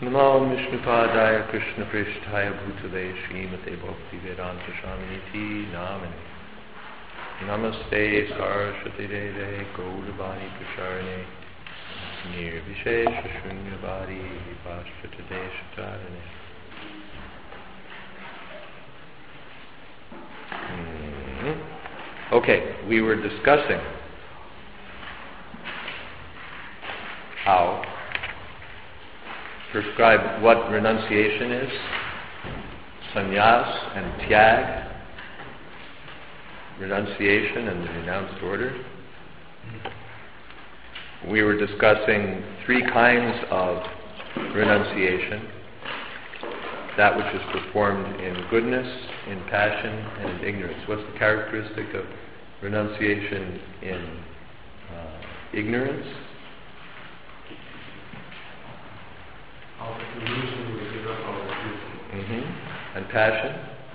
Namo Vishnupadaya Krishna Prishtaya Bhutale Srimate Bhakti Vedanta Swaminiti Namane Namaste Saraswati Deve Gaudavani Prasharane Nirvishesha Shunyavadi Vipashchata Deshatarane. Okay, we were discussing how prescribe what renunciation is, sannyas and tyag, renunciation and the renounced order. We were discussing three kinds of renunciation: that which is performed in goodness, in passion, and in ignorance. What's the characteristic of renunciation in ignorance? And passion?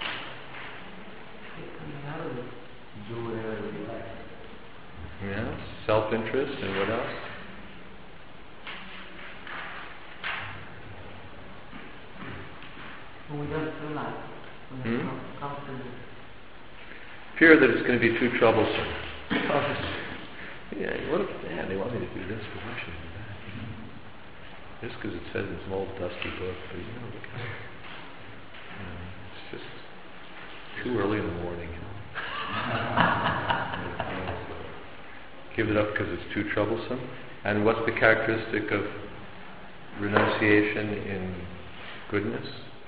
Yes, self-interest, and what else? We don't realize when it's not comfortable. Fear that it's going to be too troublesome. They want me to do this, but why should I do that? Just because it says in some old dusty book, but it's just too early in the morning. Give it up because it's too troublesome. And what's the characteristic of renunciation in goodness?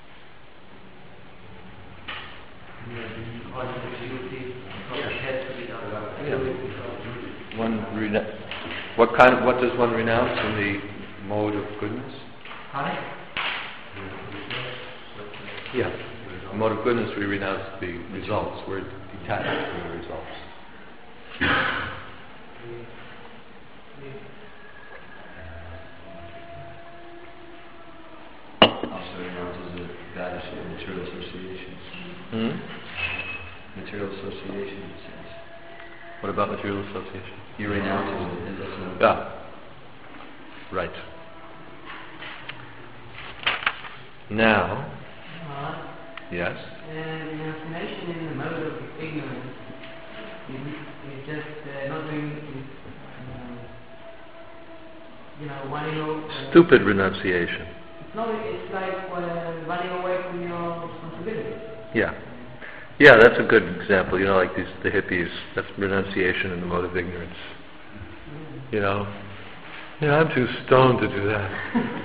What does one renounce in the mode of goodness? Yeah. In the mode of goodness we renounce the results. We're detached from the results. Also renounces the goddess of material associations. Material association, it says. What about material association? He renounces it. Yeah. Right. Now. Yes. Renunciation in the mode of ignorance is just not doing, running over. Stupid renunciation. It's like running away from your responsibility. Yeah, that's a good example. Like the hippies, that's renunciation in the mode of ignorance. I'm too stoned to do that.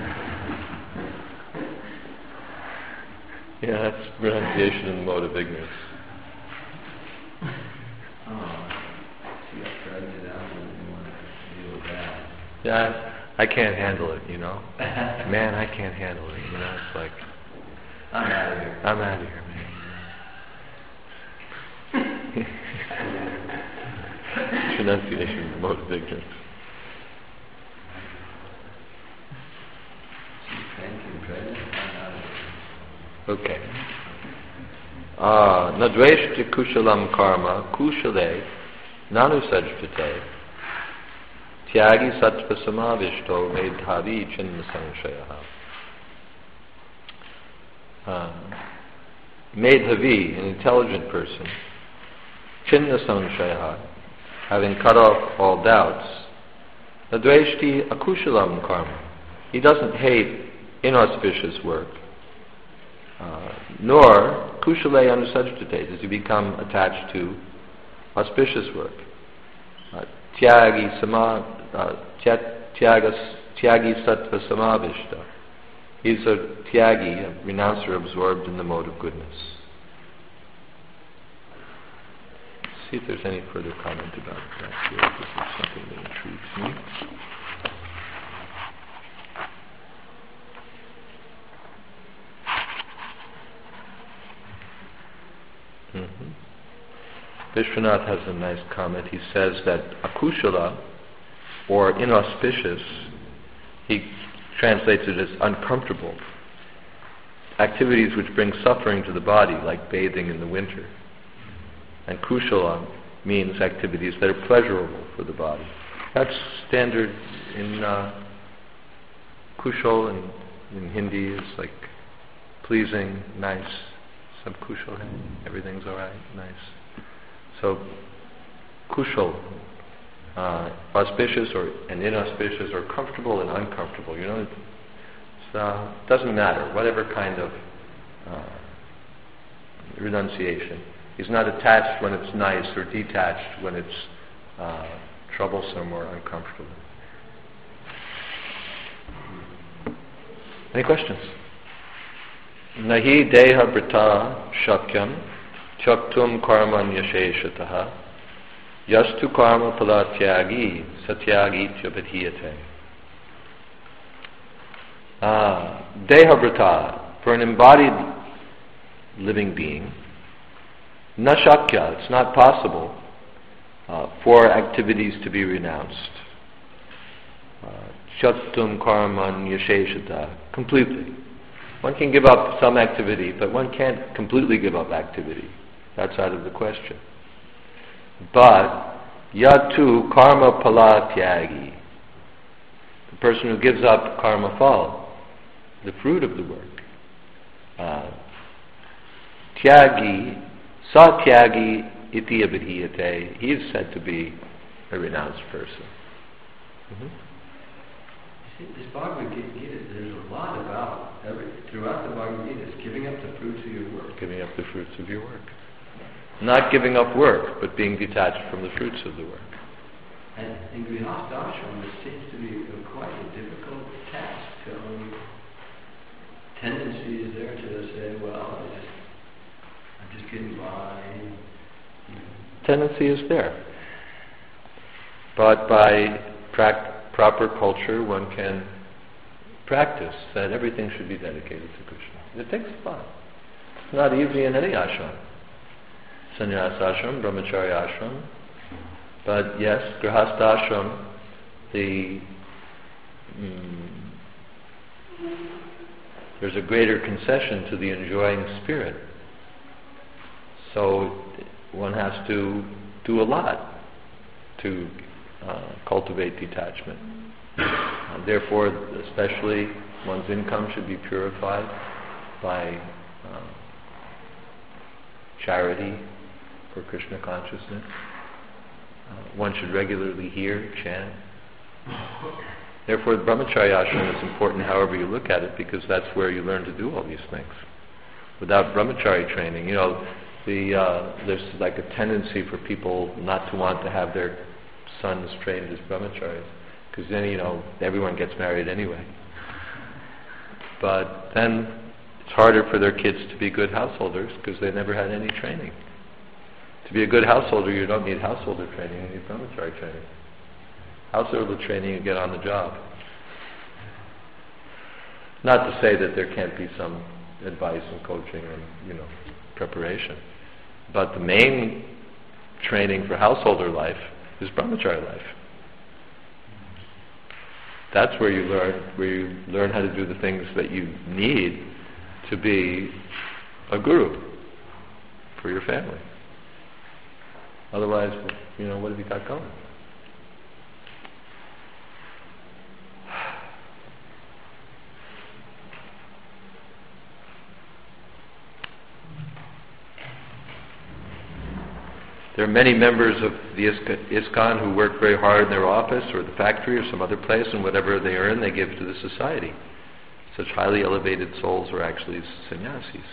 That's renunciation in the mode of ignorance. Yeah, I can't handle it, Man, I can't handle it, It's like, I'm out of here, man. Renunciation in the mode of ignorance. Okay. Nadveshti kushalam karma kushale nanusajjate tyagi sattva samavishto medhavi chinna sangshayaha. Medhavi, an intelligent person, chinna sangshayaha, having cut off all doubts, nadveshti akushalam karma. He doesn't hate inauspicious work. Nor kushale anusajjate, does he become attached to auspicious work. Tyagi sattva samavishta. He's a tyagi, a renouncer absorbed in the mode of goodness. See if there's any further comment about that here. This is something that intrigues me. Vishwanath has a nice comment. He says that akushala, or inauspicious, he translates it as uncomfortable. Activities which bring suffering to the body, like bathing in the winter. And kushala means activities that are pleasurable for the body. That's standard in kushal and in Hindi is like pleasing, nice. Sab kushal hai, everything's alright, nice. So, kushal, auspicious and inauspicious, or comfortable and uncomfortable. It doesn't matter, whatever kind of renunciation. He's not attached when it's nice or detached when it's troublesome or uncomfortable. Any questions? Nahi deha brita shakyam tyaktum karman yasheshataha yastu karma palatyagi satyagi tyabhidhiyate. Deha brita, for an embodied living being, na shakya, it's not possible for activities to be renounced. Tyaktum karman yasheshataha, completely. One can give up some activity, but one can't completely give up activity. That's out of the question. But yatu karma pala tyagi, the person who gives up karma phal, the fruit of the work. Tyagi, satyagi iti abhidhiyate, he is said to be a renounced person. Mm-hmm. This Bhagavad Gita, there's a lot about throughout the Bhagavad Gita, it's giving up the fruits of your work. Giving up the fruits of your work. Not giving up work, but being detached from the fruits of the work. And in Grihastha Ashram, it seems to be quite a difficult task. Tendency is there to say, well, I'm just getting by. Tendency is there. But by proper culture, one can practice that everything should be dedicated to Krishna. It takes a lot. It's not easy in any ashram. Sannyasa ashram, brahmacharya ashram. But yes, grihastha ashram, there's a greater concession to the enjoying spirit. So one has to do a lot to cultivate detachment. Therefore, especially, one's income should be purified by charity for Krishna consciousness. One should regularly hear, chant. Therefore, the brahmacharya ashram is important however you look at it, because that's where you learn to do all these things. Without brahmacharya training, there's like a tendency for people not to want to have their sons trained as brahmacharis, because then everyone gets married anyway. But then it's harder for their kids to be good householders because they never had any training. To be a good householder, you don't need householder training, you need brahmacharya training. Householder training, you get on the job. Not to say that there can't be some advice and coaching and preparation, but the main training for householder life is brahmacharya life. That's where you learn how to do the things that you need to be a guru for your family. Otherwise, what have you got going? There are many members of the ISKCON who work very hard in their office or the factory or some other place, and whatever they earn they give to the society. Such highly elevated souls are actually sannyasis.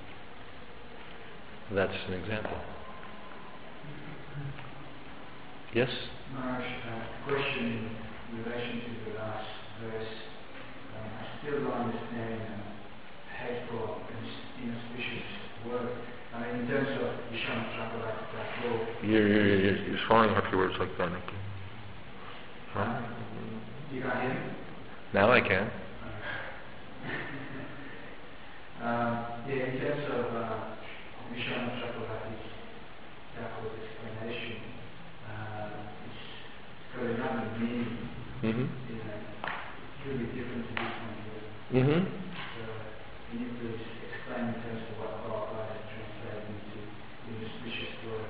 That's an example. Yes? Maharaj, a question in relation to the last verse. I still don't understand hateful and inauspicious work. In terms of Vishwanath Chakravarti, you're swallowing up your words like that, Nikki. Huh? You can't hear me? Now I can. In terms of Vishwanath Chakravarti's explanation, it's got another meaning. It's really different to this one here. So, can you please explain in terms of what Prabhupada is translating into inauspicious work?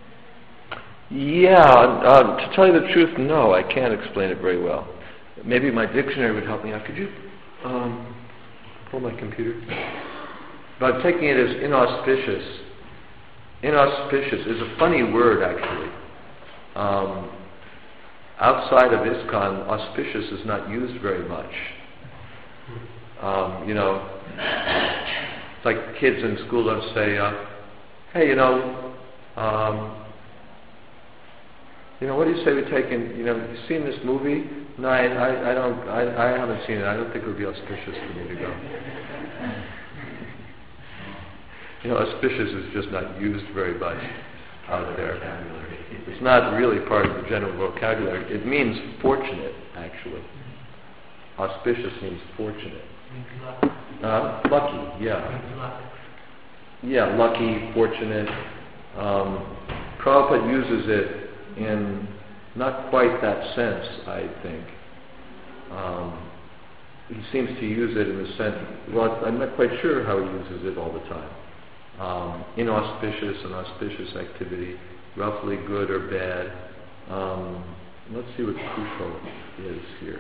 Yeah, to tell you the truth, no, I can't explain it very well. Maybe my dictionary would help me out. Could you pull my computer? But I'm taking it as inauspicious. Inauspicious is a funny word, actually. Outside of ISKCON, auspicious is not used very much. It's like kids in school don't say, hey, what do you say we take in, you seen this movie? No, I haven't seen it. I don't think it would be auspicious for me to go. Auspicious is just not used very much out there. It's not really part of the general vocabulary. It means fortunate, actually. Auspicious means fortunate. Lucky, yeah. Yeah, lucky, fortunate. Prabhupada uses it in not quite that sense, I think. He seems to use it in the sense, well, I'm not quite sure how he uses it all the time. Inauspicious and auspicious activity, roughly good or bad. Let's see what crucial is here.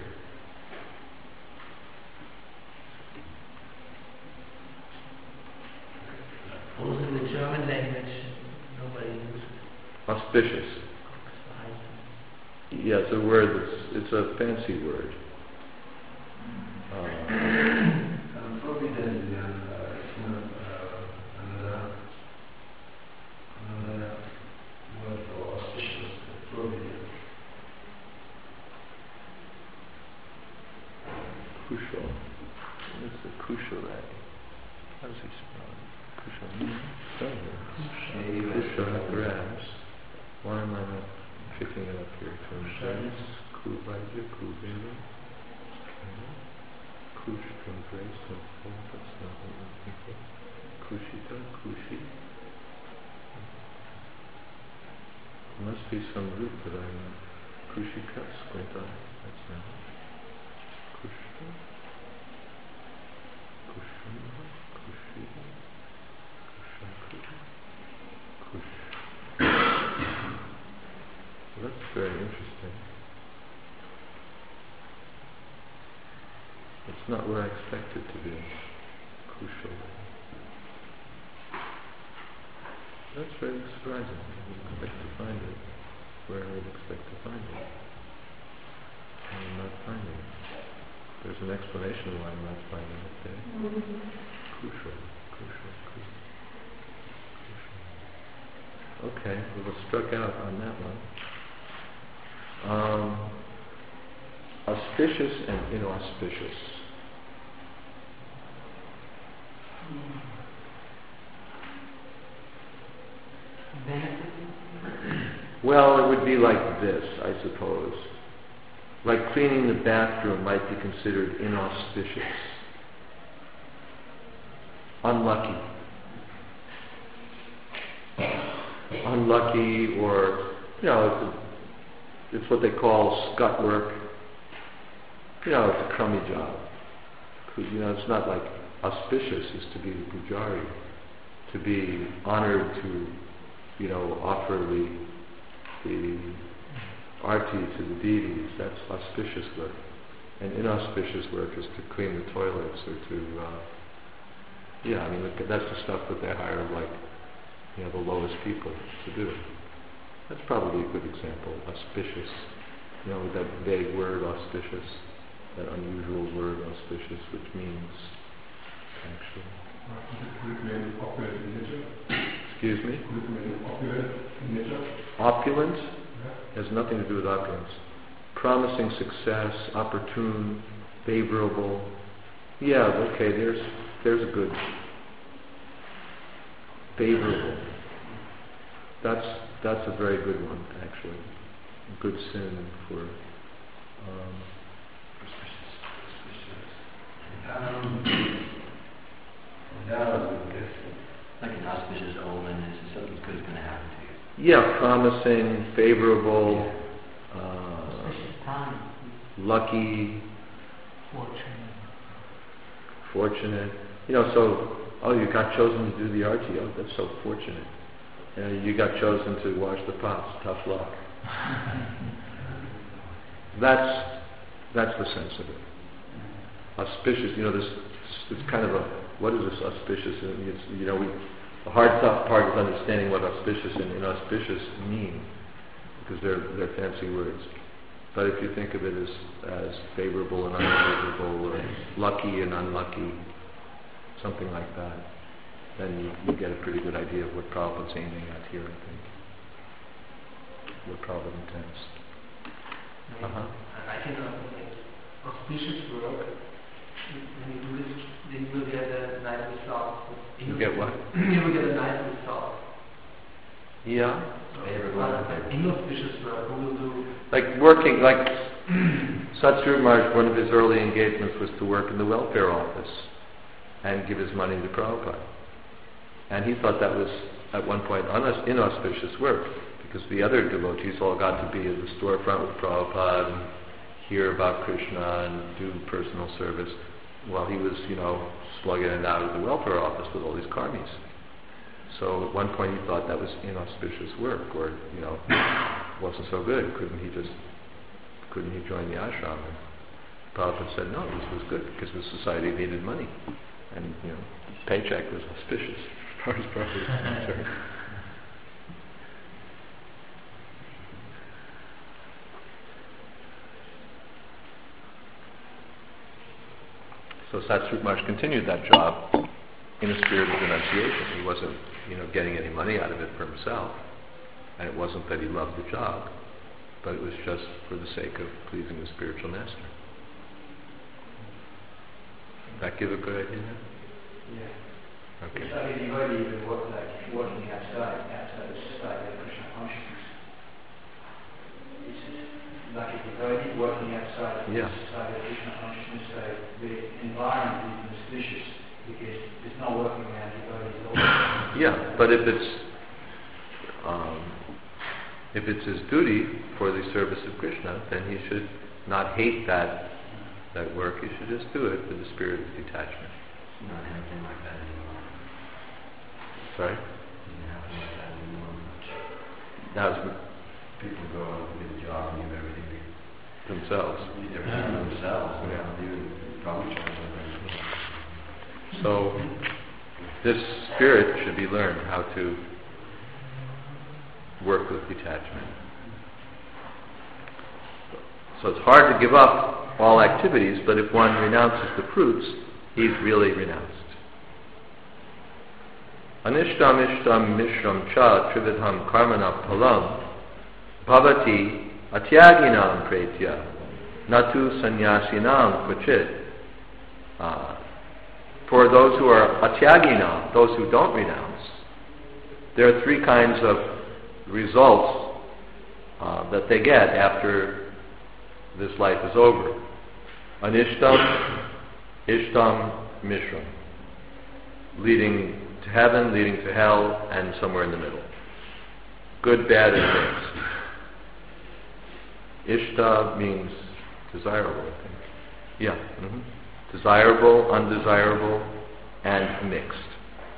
Those in the German language, nobody uses. Auspicious. Yeah, it's a word it's a fancy word. Probably another word for auspicious, provident. Crucial. What's the crucial that? How does he spell it? Crucial. Crucial apparatus. Why am I not picking it up here? Kuvaja, Kuvela. Kush to embrace, that's not what we're looking for. Kushita, Kushi. There must be some root that I'm not. Kushika, squint eye. That's not it. Kushta. Kushuma, Kushi. Kushaku. Kush. Well, that's very interesting. It's not where I expect it to be. Crucial. That's very surprising. I didn't expect to find it where I would expect to find it. And I'm not finding it. There's an explanation why I'm not finding it there. Crucial. Okay, we were struck out on that one. Auspicious and inauspicious. Well, it would be like this, I suppose. Like cleaning the bathroom might be considered inauspicious. Unlucky. Unlucky, or, it's what they call scut work. It's a crummy job. It's not like auspicious is to be the pujari, to be honored to, offer the arti to the deities. That's auspicious work. And inauspicious work is to clean the toilets or to, that's the stuff that they hire, the lowest people to do. That's probably a good example. Auspicious. With that vague word, auspicious. That unusual word, auspicious, which means actually. Excuse me? Opulent has nothing to do with opulence. Promising success, opportune, favorable. Yeah, okay, there's a good favorable. That's a very good one, actually. A good synonym for like an auspicious omen is something good is going to happen to you. Yeah, promising, favorable, lucky, fortunate. You got chosen to do the arti. Oh, that's so fortunate. You got chosen to wash the pots. Tough luck. That's the sense of it. auspicious. It's kind of a, what is this auspicious? The hard part is understanding what auspicious and inauspicious mean, because they're fancy words. But if you think of it as favorable and unfavorable, or lucky and unlucky, something like that, then you get a pretty good idea of what Prabhupada's aiming at here, I think. What Prabhupada intends. I think auspicious work, when you do it, then you will get a nice result. You get what? You will get a nice result. Yeah. Inauspicious work, who will do... Like working, like Satsuru Maharaj, one of his early engagements was to work in the welfare office and give his money to Prabhupada. And he thought that was, at one point, inauspicious work, because the other devotees all got to be at the storefront with Prabhupada and hear about Krishna and do personal service, while he was, slugging it out of the welfare office with all these karmis. So at one point he thought that was inauspicious work, or, wasn't so good. Couldn't he join the ashram? And Prabhupada said, no, this was good, because the society needed money. And, his paycheck was auspicious, as far as Prabhupada was concerned. So Satsuru Maharaj continued that job in a spirit of renunciation. He wasn't, getting any money out of it for himself. And it wasn't that he loved the job, but it was just for the sake of pleasing the spiritual master. Does that give a good idea? Yeah. Okay. It's like a devotee who working outside the society of Krishna consciousness. It's like a devotee working outside the society of Krishna consciousness, so the environment is auspicious because it's not working around devotees at all. Yeah, but if it's his duty for the service of Krishna, then he should not hate that work. He should just do it with the spirit of detachment. Not happening like that anymore. Sorry? Doesn't happen like that anymore. Now, People go out and get a job and give everything themselves. to themselves. Yeah. They would probably charge them. So, this spirit should be learned how to work with detachment. So it's hard to give up all activities, but if one renounces the fruits, he's really renounced. Anishtam ishtam mishram cha trividham karmana palam bhavati atyaginam pretya natu sannyasinam kvachit. For those who are atyaginam, those who don't renounce, there are three kinds of results that they get after this life is over. Anishtam, ishtam, mishram. Leading to heaven, leading to hell, and somewhere in the middle. Good, bad, and mixed. Ishta means desirable, I think. Yeah. Mm-hmm. Desirable, undesirable, and mixed.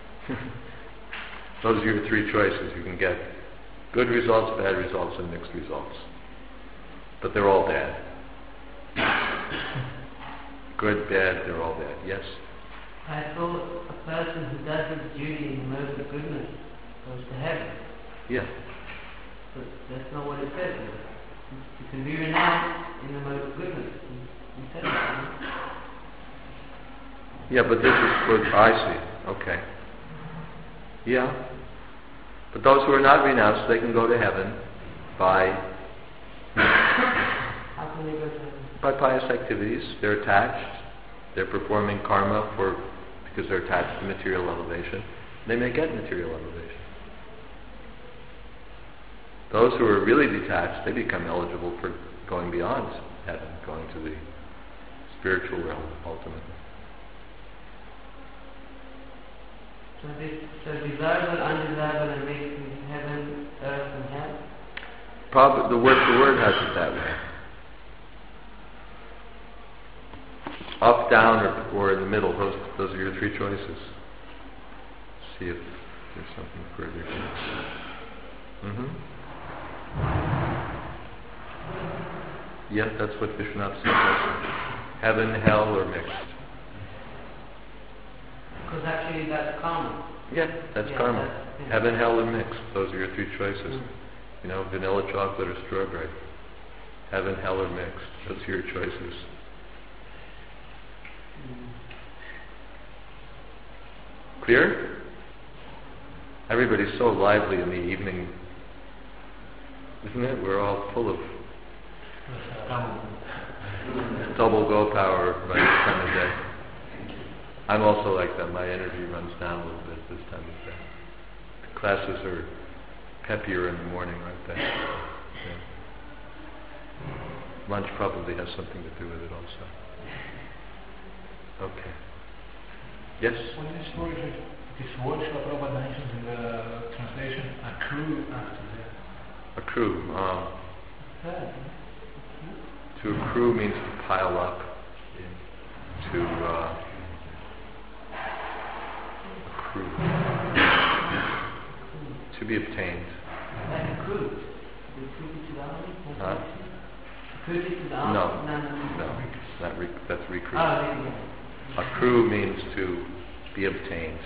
Those are your three choices. You can get good results, bad results, and mixed results. But they're all bad. Good, bad, they're all bad. Yes? I thought a person who does his duty in the mode of goodness goes to heaven. Yeah. But that's not what it says. You can be renounced in the mode of goodness. You said that. Yeah, but this is what I see. Okay. Yeah. But those who are not renounced, they can go to heaven by How can they go to heaven? by pious activities. They're attached. They're performing karma because they're attached to material elevation. They may get material elevation. Those who are really detached, they become eligible for going beyond heaven, going to the spiritual realm ultimately. So desirable, undesirable, and mixed is heaven, earth, and hell? Probably the word has it that way. Up, down, or in the middle. Those are your three choices. See if there's something further. Yeah, that's what Vishwanath said. Heaven, hell, or mixed. Because actually that's karma. Yeah, that's karma. Heaven, hell, or mixed. Those are your three choices. You know, vanilla chocolate or strawberry. Heaven, hell, or mixed. Those are your choices. Clear? Everybody's so lively in the evening, isn't it? We're all full of double go power by this time of day. I'm also like that. My energy runs down a little bit this time of day. The classes are peppier in the morning, aren't they? Yeah. Lunch probably has something to do with it also. Okay. Yes? What is this word Prabhupada mentions in the translation, accrue after that? Accrue. To accrue means to pile up. To accrue. To be obtained. Like accrued. Accrued to the army? Huh? Accrued to the army? No. That's recruit. Oh, Accrue means to be obtained.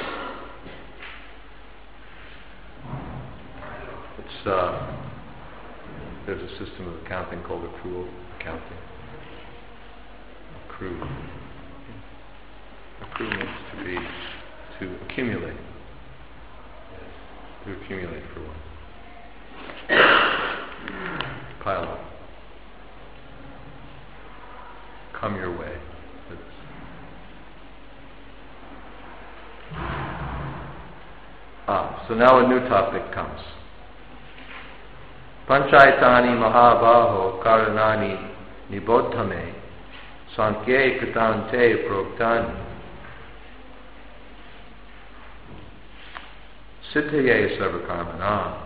It's there's a system of accounting called accrual accounting. Accrue. Accrue means to accumulate. To accumulate for one. Pile up. Come your way. So now a new topic comes. Panchaitani mahabaho karanani niboddhame sankye kritante proktani siddhaye sarvakarmana.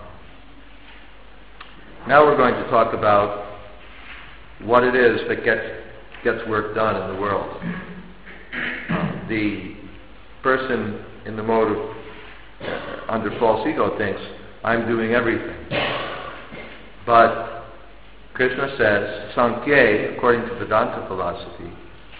Now we're going to talk about what it is that gets work done in the world. The person in the mode of under false ego thinks, I'm doing everything. But Krishna says, Sankhya, according to Vedanta philosophy,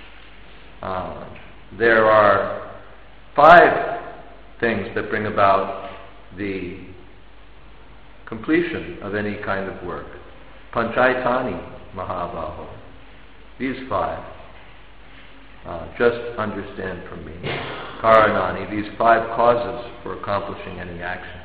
there are 5 things that bring about the completion of any kind of work. Panchaitani Mahabaho. These 5. Just understand from me. Karanani, these 5 causes for accomplishing any action.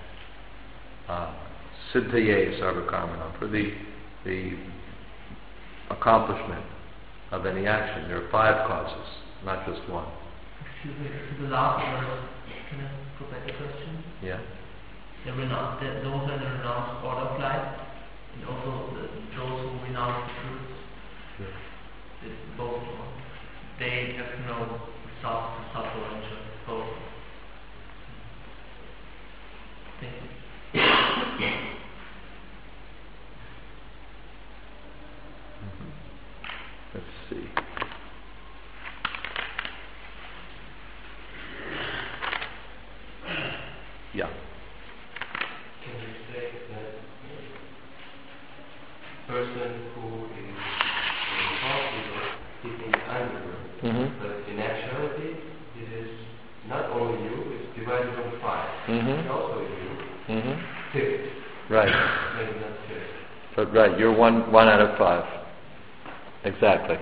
Siddhaye sarvakarmana, for the accomplishment of any action. There are 5 causes, not just one. Excuse me, the last verse, can I go back to the question? Yeah. Those are the renounced order of life, and also those who renounce the truth. Sure. Both of them. They have no result to suffer and just both. Thank you. Let's see. Yeah. Can you say that person who is responsible seeking anger, but in actuality it is not only you, it's divided on 5. It's also you. 6. Right. Maybe not 6. But right, you're one out of 5. Exactly.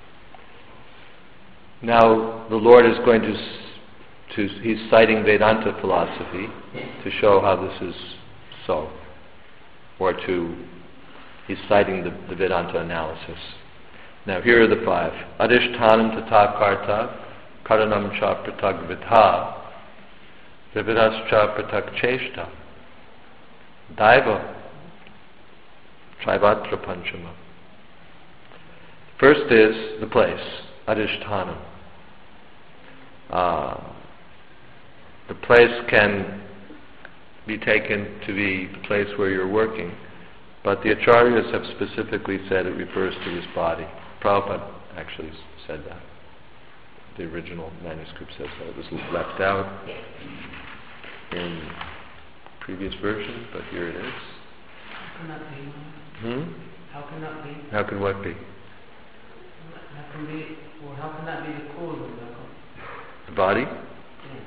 Now the Lord is going to he's citing Vedanta philosophy to show how this is so, or he's citing the Vedanta analysis. Now here are the 5. Adhishthanam tata karta, karanam cha pratag vitha, vividas cha pratag cheshta, daiva, trivatra panchama. First is the place, adhishthanam. The place can be taken to be the place where you're working, but the acharyas have specifically said it refers to this body. Prabhupada actually said that. The original manuscript says that. It was left out in the previous version, but here it is. How can that be? How can that be? How can what be? How can that be the cause of that? The body? Yeah.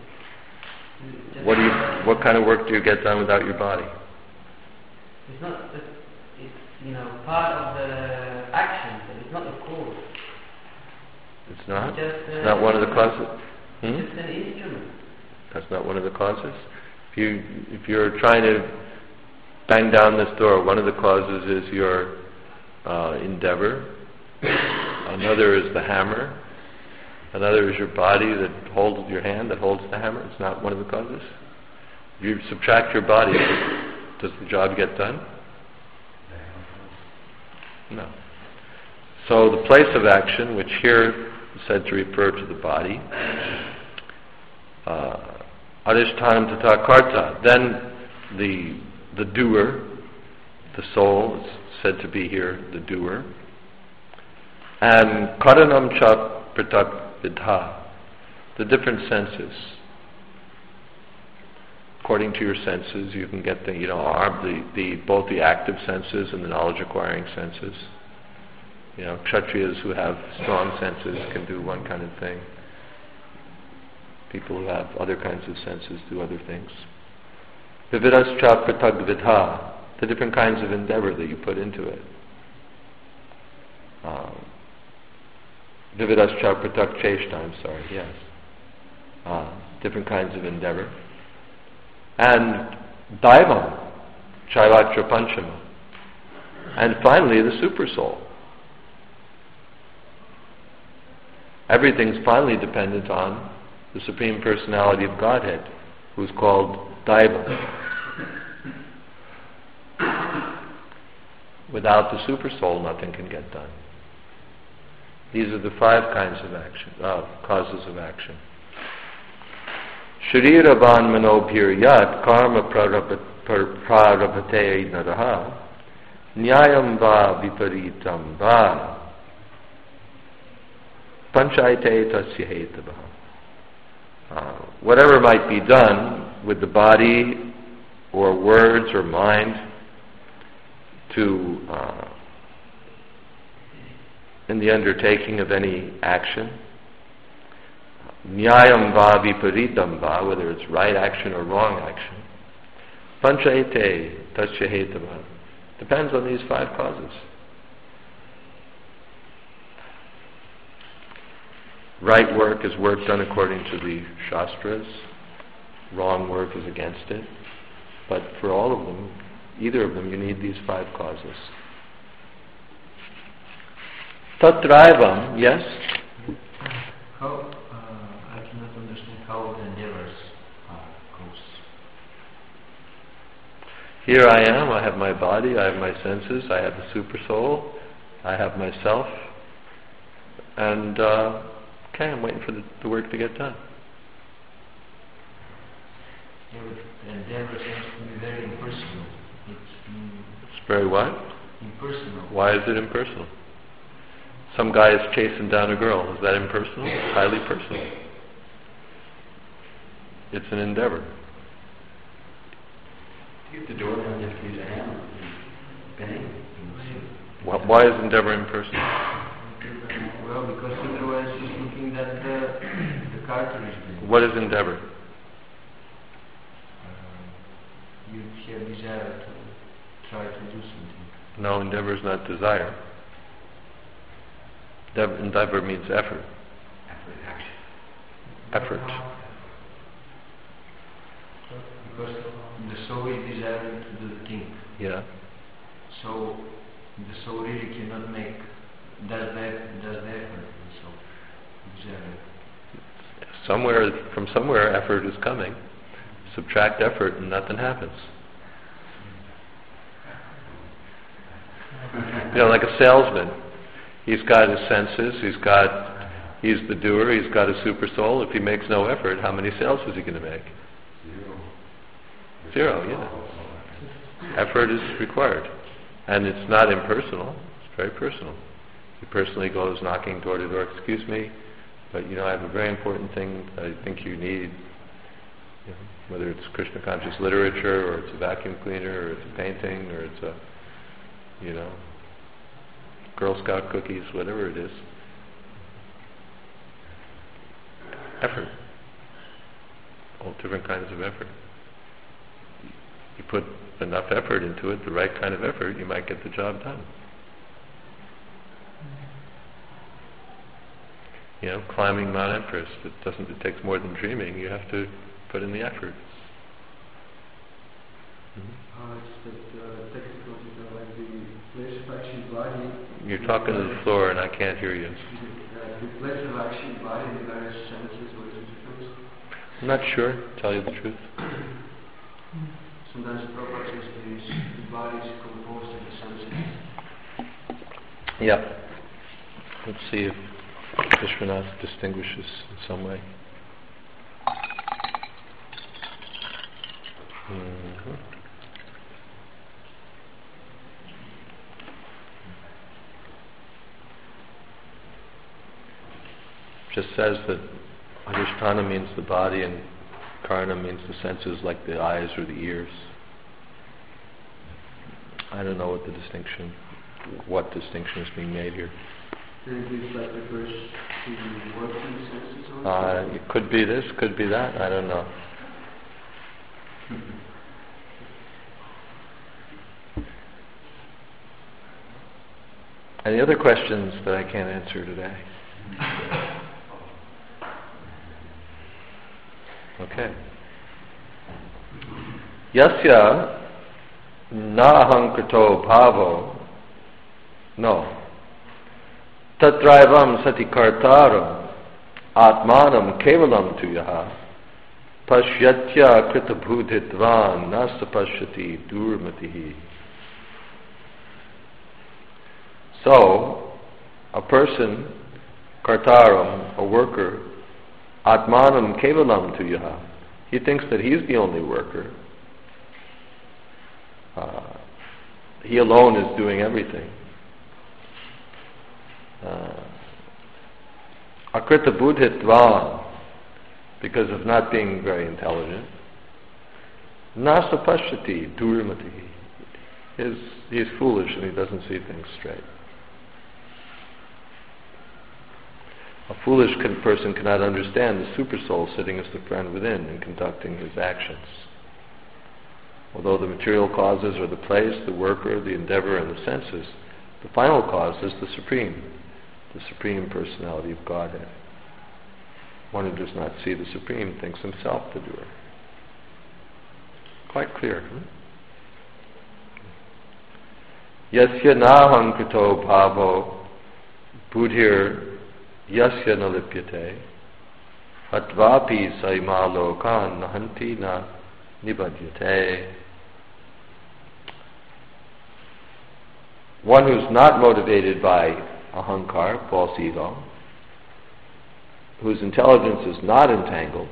What kind of work do you get done without your body? It's not. It's part of the action, but it's not the cause. It's not. It's not one of the causes. It's just an instrument. That's not one of the causes. If you're trying to bang down this door, one of the causes is your endeavor. Another is the hammer. Another is your body that holds your hand, that holds the hammer. It's not one of the causes. If you subtract your body, does the job get done? No. So the place of action, which here is said to refer to the body, adhishthana tata karta, then the doer, the soul is said to be here the doer, and karanam cha pratak vidha, the different senses. According to your senses, you can get both the active senses and the knowledge-acquiring senses. Kshatriyas who have strong senses can do one kind of thing. People who have other kinds of senses do other things. Vividascha pratag vidha, the different kinds of endeavor that you put into it. Vividascha pratag cheshta, yes. Different kinds of endeavor. And daivam, chaivatra panchama. And finally, the super soul. Everything's finally dependent on the Supreme Personality of Godhead, who's called Daiva. Without the super soul, nothing can get done. These are the 5 kinds of action, causes of action. Shariravan manobhir yat karma prarabhate naraha nyayam va viparitam va panchayate tasya hetavaha. Whatever might be done with the body or words or mind in the undertaking of any action, nyayam va viparitam va, whether it's right action or wrong action, panchayate tasya hetavaha, depends on these 5 causes. Right work is work done according to the Shastras. Wrong work is against it. But for all of them, either of them, you need these 5 causes. Tatraivam, yes? How, I cannot understand how the endeavors goes. Here I am, I have my body, I have my senses, I have the super soul, I have myself, and okay, I'm waiting for the work to get done. The endeavor seems to be very impersonal. It's very what? Impersonal. Why is it impersonal? Some guy is chasing down a girl. Is that impersonal? It's highly personal. It's an endeavor. To get the door down, you have to use a hammer. Bang. Why is endeavor impersonal? Well, because otherwise he's thinking that the character is there. What is endeavor? You have desire to try to do something. No, endeavor is not desire. Endeavor means effort. Effort, action. Effort. Because the soul is desiring to do the thing. Yeah. So the soul really cannot make does the effort. So desire. From somewhere effort is coming. Subtract effort and nothing happens. Like a salesman. He's got his senses, he's the doer, he's got a super soul. If he makes no effort, how many sales is he going to make? Zero, yeah. Effort is required. And it's not impersonal, it's very personal. He personally goes knocking door to door, excuse me, but I have a very important thing that I think you need. Whether it's Krishna conscious literature, or it's a vacuum cleaner, or it's a painting, or it's a, Girl Scout cookies, whatever it is. Effort. all different kinds of effort. You put enough effort into it, the right kind of effort, you might get the job done. You know, climbing Mount Everest, it takes more than dreaming, you have to put in the effort. You're talking to the floor and I can't hear you. The pleasure of action body in the various senses, what is the difference? I'm not sure, tell you the truth. Sometimes Prabhupada says the body is composed of the senses. Yeah. Let's see if Vishwanath distinguishes in some way. Mm-hmm. Just says that Adhisthana means the body and Karana means the senses like the eyes or the ears. I don't know what distinction is being made here. It could be this, could be that, I don't know. Any other questions that I can't answer today? Okay. Yasya nahankrito bhavo no tatraivam sati kartaram atmanam kevalam tuyaha pashyatya kritabhudhitvan nasta pashyati durmatihi. So, a person, kartaram, a worker, atmanam kevalam tuyaha, he thinks that he's the only worker. He alone is doing everything. Akrita buddhitvan, because of not being very intelligent. Nasa pashyati durmatihi, he's foolish and he doesn't see things straight. A foolish person cannot understand the supersoul sitting as the friend within and conducting his actions. Although the material causes are the place, the worker, the endeavor, and the senses, the final cause is the Supreme Personality of Godhead. One who does not see the Supreme thinks himself the doer. Quite clear. Yasya naham krito bhavo buddhir yasya nalipyate atvapi saima lokan nahanti na nibadyate. One who's not motivated by ahankar, false ego, whose intelligence is not entangled,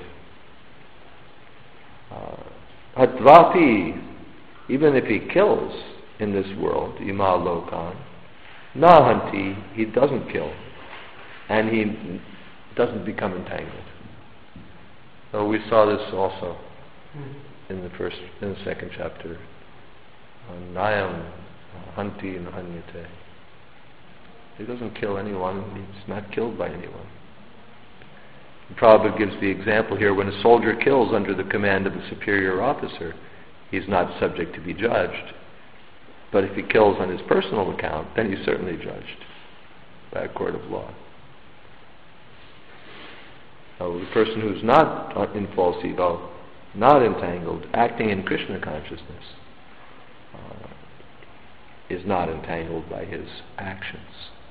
atvapi, even if he kills in this world, ima lokan, nahanti, he doesn't kill, and he doesn't become entangled. So we saw this also in the second chapter, Nayam Hanti Nahanyate. He doesn't kill anyone, he's not killed by anyone. The Prabhupada gives the example here, when a soldier kills under the command of a superior officer, he's not subject to be judged. But if he kills on his personal account, then he's certainly judged by a court of law. So the person who's not in false ego, not entangled, acting in Krishna consciousness, is not entangled by his actions.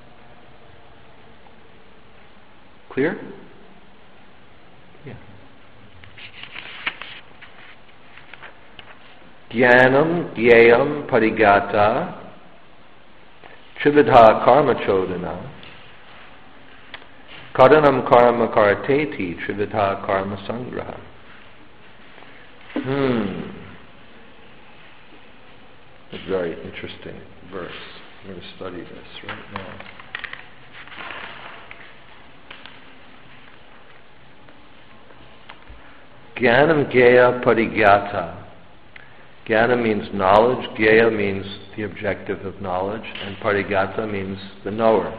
Clear? Yeah. Jnanam yayam parigata trividha karma chodana karanam karma karateti trividha karma sangraha. A very interesting verse. I'm going to study this right now. Jnanam Gaya Parigyata. Jnana means knowledge, Gaya means the objective of knowledge, and Parigyata means the knower.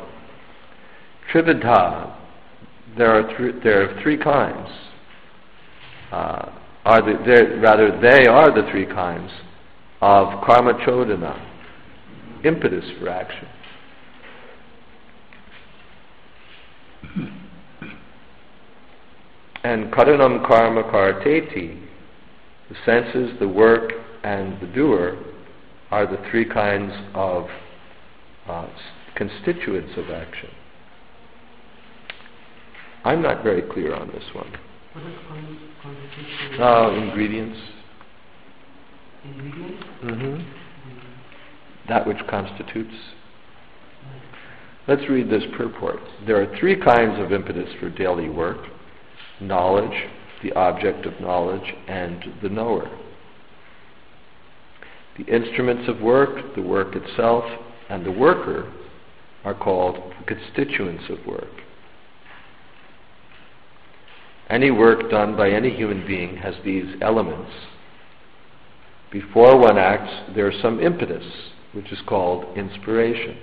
Trividha, there are three kinds. they are the three kinds of karma chodana, impetus for action. And karanam karma karteti, the senses, the work, and the doer are the three kinds of constituents of action. I'm not very clear on this one. What is constitution? Ingredients. Ingredients? Mm-hmm. That which constitutes. Let's read this purport. There are three kinds of impetus for daily work: knowledge, the object of knowledge, and the knower. The instruments of work, the work itself, and the worker are called the constituents of work. Any work done by any human being has these elements. Before one acts, there is some impetus, which is called inspiration.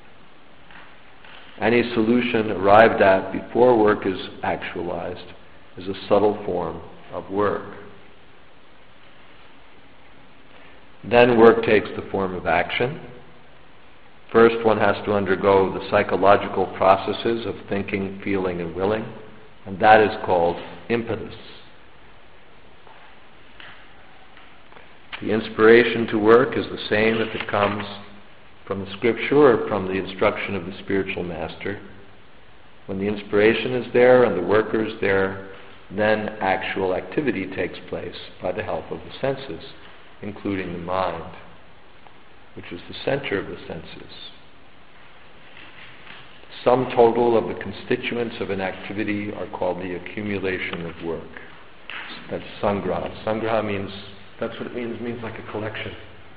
Any solution arrived at before work is actualized is a subtle form of work. Then work takes the form of action. First, one has to undergo the psychological processes of thinking, feeling, and willing, and that is called impetus. The inspiration to work is the same if it comes from the scripture or from the instruction of the spiritual master. When the inspiration is there and the worker is there, then actual activity takes place by the help of the senses, including the mind, which is the center of the senses. Sum total of the constituents of an activity are called the accumulation of work. That's sangraha. Sangraha means, that's what it means. It means like a collection.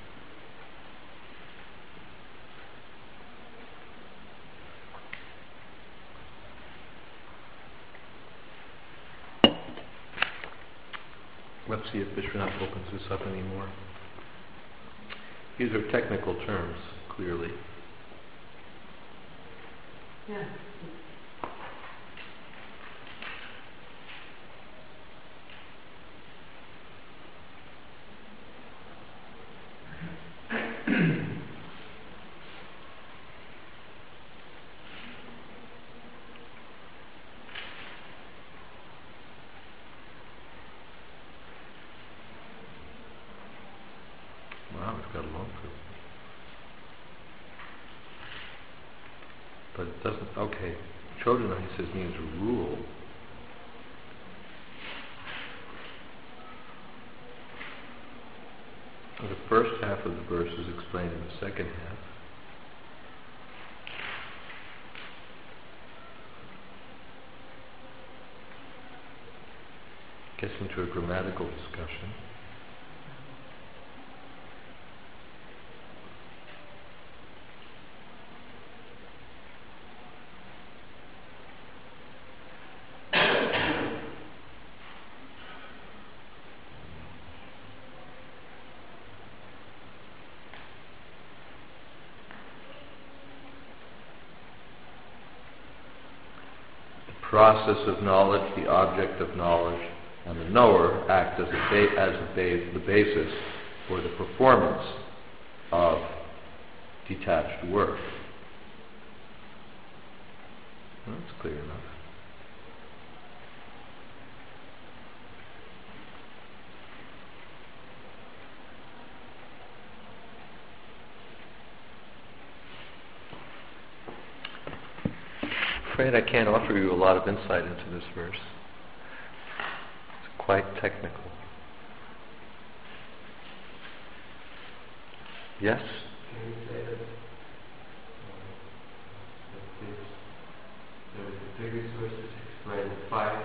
Let's see if Vishwanath opens this up anymore. These are technical terms, clearly. Yeah. Wow, it's got a long proof. But it doesn't, okay. Chodana, he says, means rule. The first half of the verse is explained in the second half. Gets into a grammatical discussion. Process of knowledge, the object of knowledge, and the knower act as the basis for the performance of detached work. Well, that's clear enough. I'm afraid I can't offer you a lot of insight into this verse. It's quite technical. Yes? Can you say that the previous verses explain five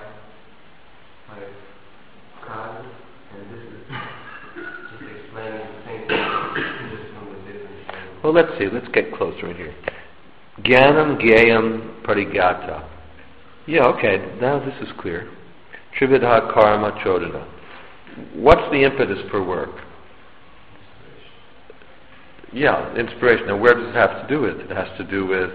causes, and this is just explaining the same thing, just from a different. Well, let's see. Let's get closer in here. Jnanam Gyayam Parigyata. Yeah, okay, now this is clear. Trividha Karma Chodana. What's the impetus for work? Yeah, inspiration. Now where does it have to do with? It has to do with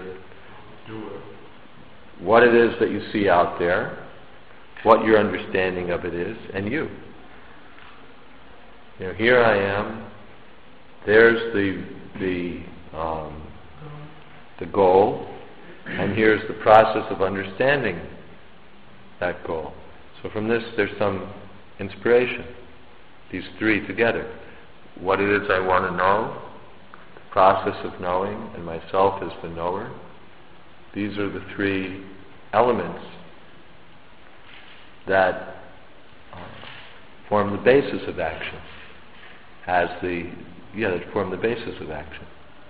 what it is that you see out there, what your understanding of it is, and you. Here I am. There's the goal, and here's the process of understanding that goal. So from this, there's some inspiration. These three together: what it is I want to know, the process of knowing, and myself as the knower. These are the three elements that form the basis of action. That form the basis of action.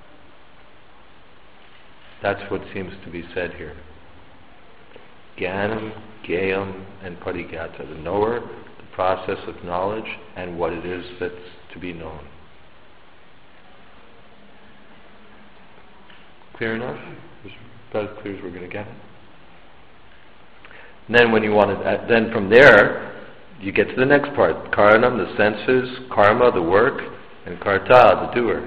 That's what seems to be said here. Jnanam, Gyayam, and Parigyata, the knower, the process of knowledge, and what it is that's to be known. Clear enough? About as clear as we're going to get it. And then when you want to, then from there, you get to the next part. Karanam, the senses; karma, the work; and karta, the doer.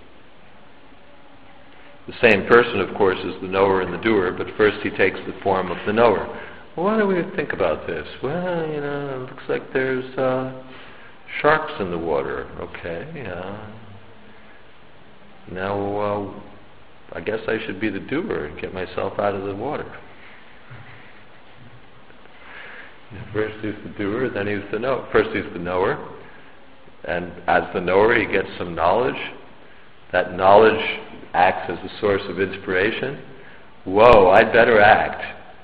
The same person, of course, is the knower and the doer, but first he takes the form of the knower. Well, what do we think about this? Well, it looks like there's sharks in the water. Okay, now I guess I should be the doer and get myself out of the water. First he's the doer, then he's the knower. First he's the knower, and as the knower he gets some knowledge. That knowledge acts as a source of inspiration. Whoa, I'd better act.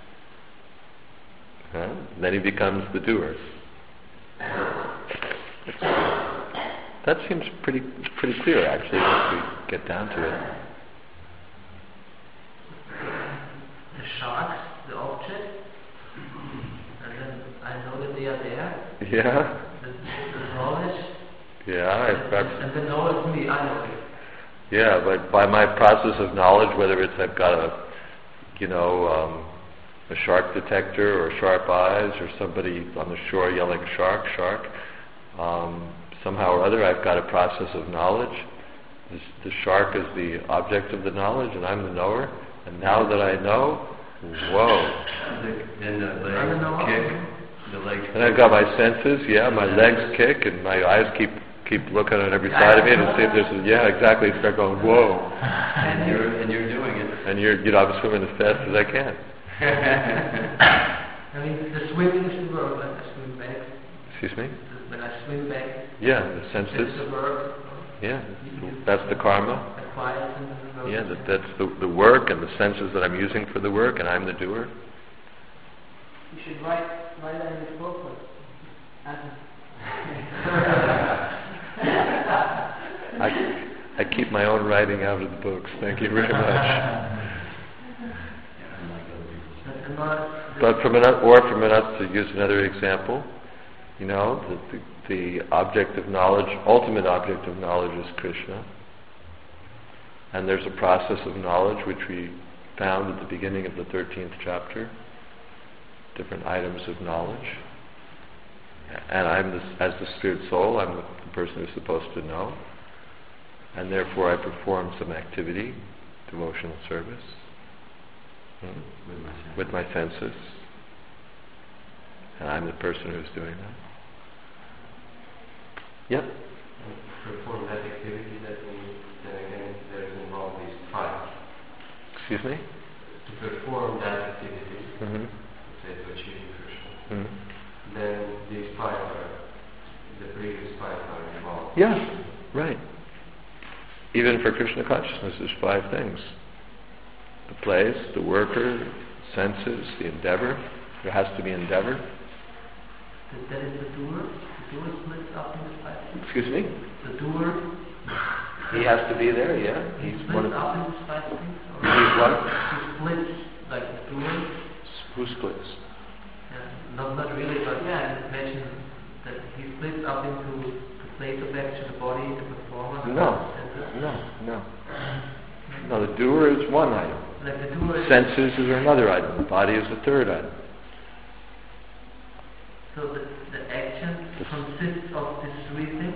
Then he becomes the doer. That seems pretty clear, actually, once we get down to it. The sharks, the object, and then I know that they are there. Yeah. The knowledge. Yeah. And the knowledge me, I know it. Yeah, by my process of knowledge, whether it's I've got a shark detector or sharp eyes or somebody on the shore yelling shark, somehow or other I've got a process of knowledge. The shark is the object of the knowledge and I'm the knower. And now that I know, whoa. Then the legs kick. And I've got my senses, my legs kick and my eyes keep looking on every side of me to see if there's exactly. Start going, whoa. And you're doing it. And I'm swimming as fast as I can. I mean, the swimming is the verb when I swim back. Excuse me? When I swim back. Yeah, the senses. That's the verb. Yeah, that's the karma. Yeah, that's the work and the senses that I'm using for the work, and I'm the doer. You should write that in this book. I keep my own writing out of the books. Thank you very much. But from another, to use another example, the object of knowledge, ultimate object of knowledge is Krishna. And there's a process of knowledge which we found at the beginning of the 13th chapter. Different items of knowledge. And as the spirit soul, I'm the person who's supposed to know. And therefore I perform some activity, devotional service, with my senses. And I'm the person who's doing that. Yep. Perform that activity, that means then again there's involved these five. Excuse me? To perform that activity, say to achieve Krishna, then these five the previous five are involved. Yeah, right. Even for Krishna consciousness, there's five things. The place, the worker, the senses, the endeavor. There has to be endeavor. That is the doer? The doer splits up into five things? Excuse me? The doer? He has to be there, yeah. He splits up into five things? He's what? He splits, like the doer? Who splits? Not really, but I mentioned that he splits up into the place of action, the body, the performer. No, the doer is one item. Like the doer senses is another item. The body is the third item. So the action consists of these three things?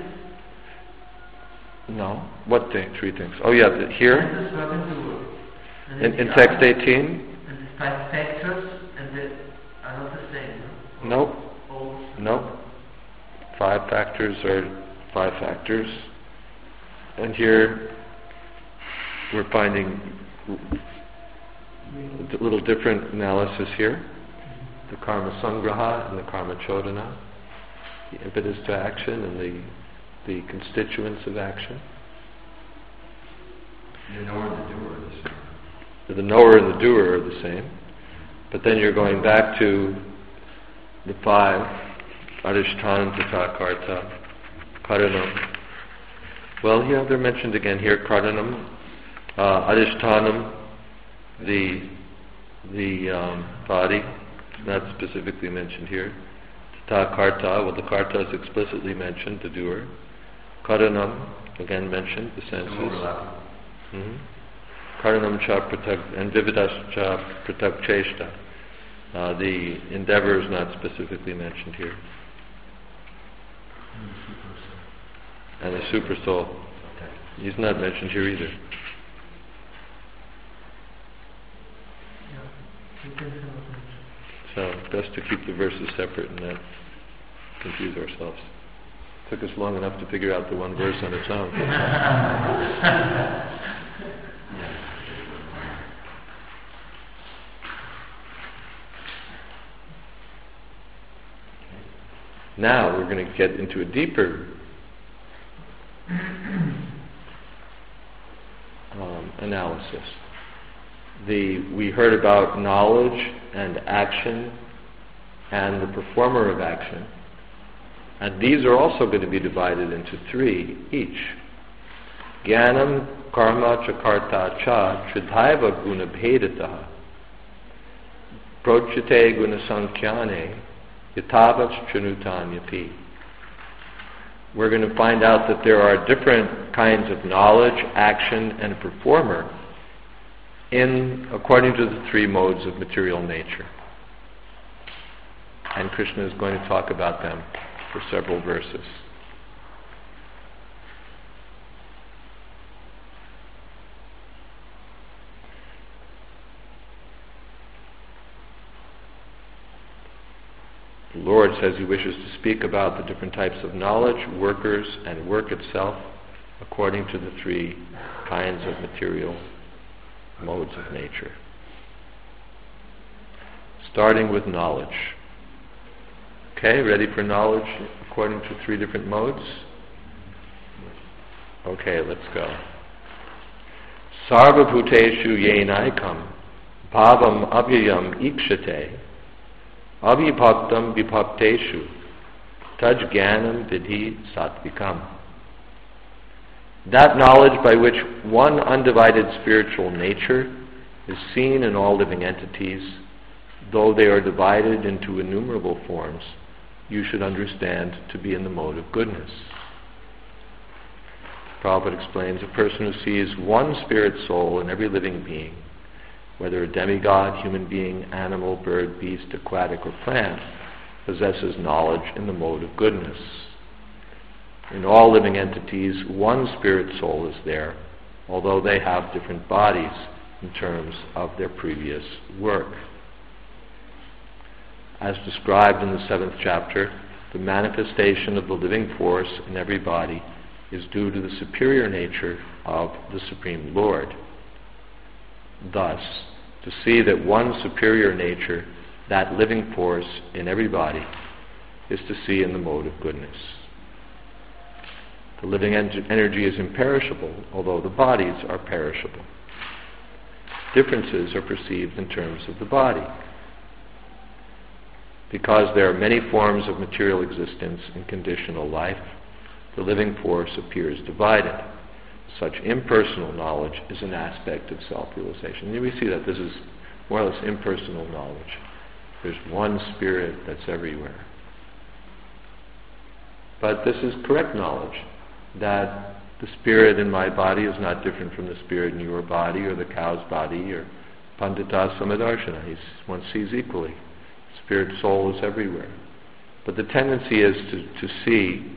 No. What three things? Oh yeah, here? Senses, verb, and doer. In text 18? And the five factors and the are not the same. Nope. 5 factors are 5 factors. And here we're finding a little different analysis here. The karma sangraha and the karma chodana, the impetus to action and the constituents of action. The knower and the doer are the same. The knower and the doer are the same. But then you're going back to the 5, adhishthānam, tatha karta, karanam. Well, yeah, they're mentioned again here, karanam, adhishthānam, the body, not specifically mentioned here. Tatha karta, well, the karta is explicitly mentioned, the doer. Karanam, again mentioned, the senses. Karanam cha pratak, and vividas cha pratak cheshta. The endeavor is not specifically mentioned here. And the super soul. He's not mentioned here either. So, best to keep the verses separate and not confuse ourselves. Took us long enough to figure out the one verse on its own. Now we're going to get into a deeper analysis. We heard about knowledge and action and the performer of action, and these are also going to be divided into 3 each. Jnanam, karma, cha karta cha, tridhaiva guna bhedataha, prochite guna sankhyane, yatavats chanutanyapi. We're going to find out that there are different kinds of knowledge, action, and performer according to the 3 modes of material nature. And Krishna is going to talk about them for several verses. The Lord says He wishes to speak about the different types of knowledge, workers, and work itself according to the 3 kinds of material modes of nature. Starting with knowledge. Okay, ready for knowledge according to 3 different modes? Okay, let's go. Sarva bhuteshu yenaikam bhavam avyayam ikshate avibhaktam vibhakteshu taj jnanam vidhi sattvikam. That knowledge by which one undivided spiritual nature is seen in all living entities, though they are divided into innumerable forms, you should understand to be in the mode of goodness. Prabhupada explains, a person who sees one spirit soul in every living being, whether a demigod, human being, animal, bird, beast, aquatic, or plant, possesses knowledge in the mode of goodness. In all living entities, one spirit soul is there, although they have different bodies in terms of their previous work. As described in the 7th chapter, the manifestation of the living force in every body is due to the superior nature of the Supreme Lord. Thus, to see that one superior nature, that living force in every body, is to see in the mode of goodness. The living energy is imperishable, although the bodies are perishable. Differences are perceived in terms of the body. Because there are many forms of material existence in conditional life, the living force appears divided. Such impersonal knowledge is an aspect of self-realization. And we see that this is more or less impersonal knowledge. There's one spirit that's everywhere. But this is correct knowledge, that the spirit in my body is not different from the spirit in your body or the cow's body or pandita samadarshana. One sees equally. Spirit soul is everywhere. But the tendency is to see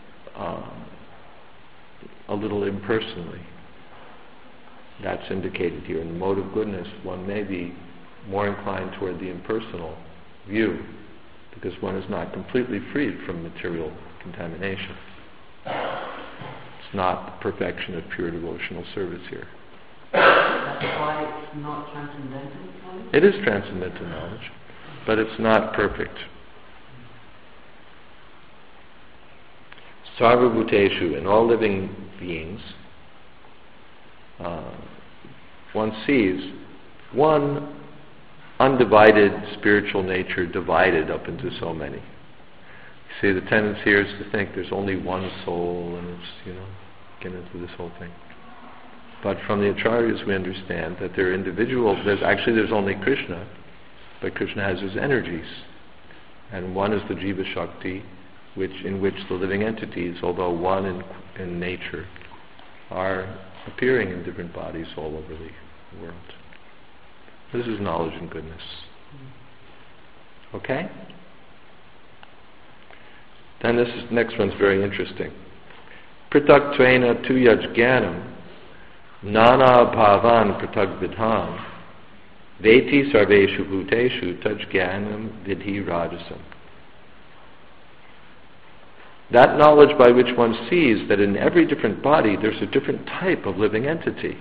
a little impersonally. That's indicated here. In the mode of goodness, one may be more inclined toward the impersonal view because one is not completely freed from material contamination. not perfection of pure devotional service here. That's why it's not transcendental knowledge? It is transcendental knowledge, but it's not perfect. Sarva Bhuteshu, in all living beings, one sees one undivided spiritual nature divided up into so many. See, the tendency here is to think there's only one soul, and it's, get into this whole thing. But from the Acharyas we understand that there are individuals, there's only Krishna, but Krishna has his energies. And one is the Jiva Shakti, in which the living entities, although one in nature, are appearing in different bodies all over the world. This is knowledge and goodness. Okay? Then this next one's very interesting. Pritak tvena tuyaj jnanam nana bhavan pritak vidhan veti sarveshu bhuteshu taj jnanam vidhi rajasam. That knowledge by which one sees that in every different body there's a different type of living entity,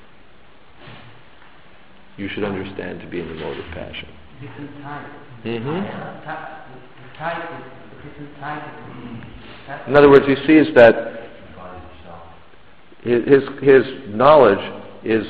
you should understand to be in the mode of passion. Different type. Mm-hmm. The type is a different type. In other words, he sees that his knowledge is,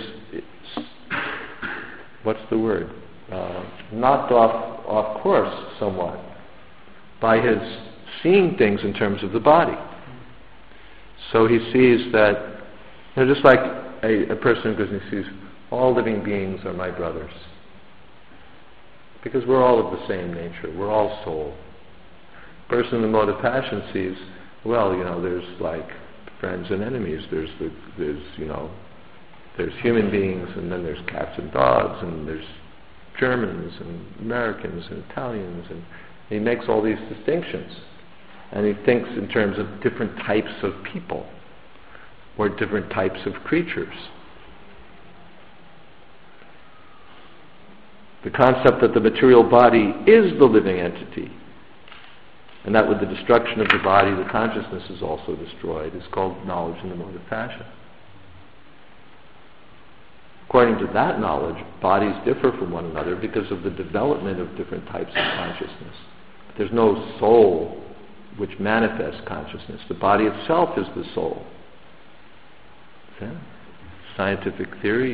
what's the word? Knocked off course somewhat by his seeing things in terms of the body. So he sees that, just like a person who goes and sees all living beings are my brothers. Because we're all of the same nature. We're all soul. A person in the mode of passion sees, there's like friends and enemies. There's human beings, and then there's cats and dogs, and there's Germans and Americans and Italians, and he makes all these distinctions. And he thinks in terms of different types of people or different types of creatures. The concept that the material body is the living entity, and that with the destruction of the body, the consciousness is also destroyed, is called knowledge in the mode of passion. According to that knowledge, bodies differ from one another because of the development of different types of consciousness. There's no soul which manifests consciousness. The body itself is the soul. Yeah. Scientific theory,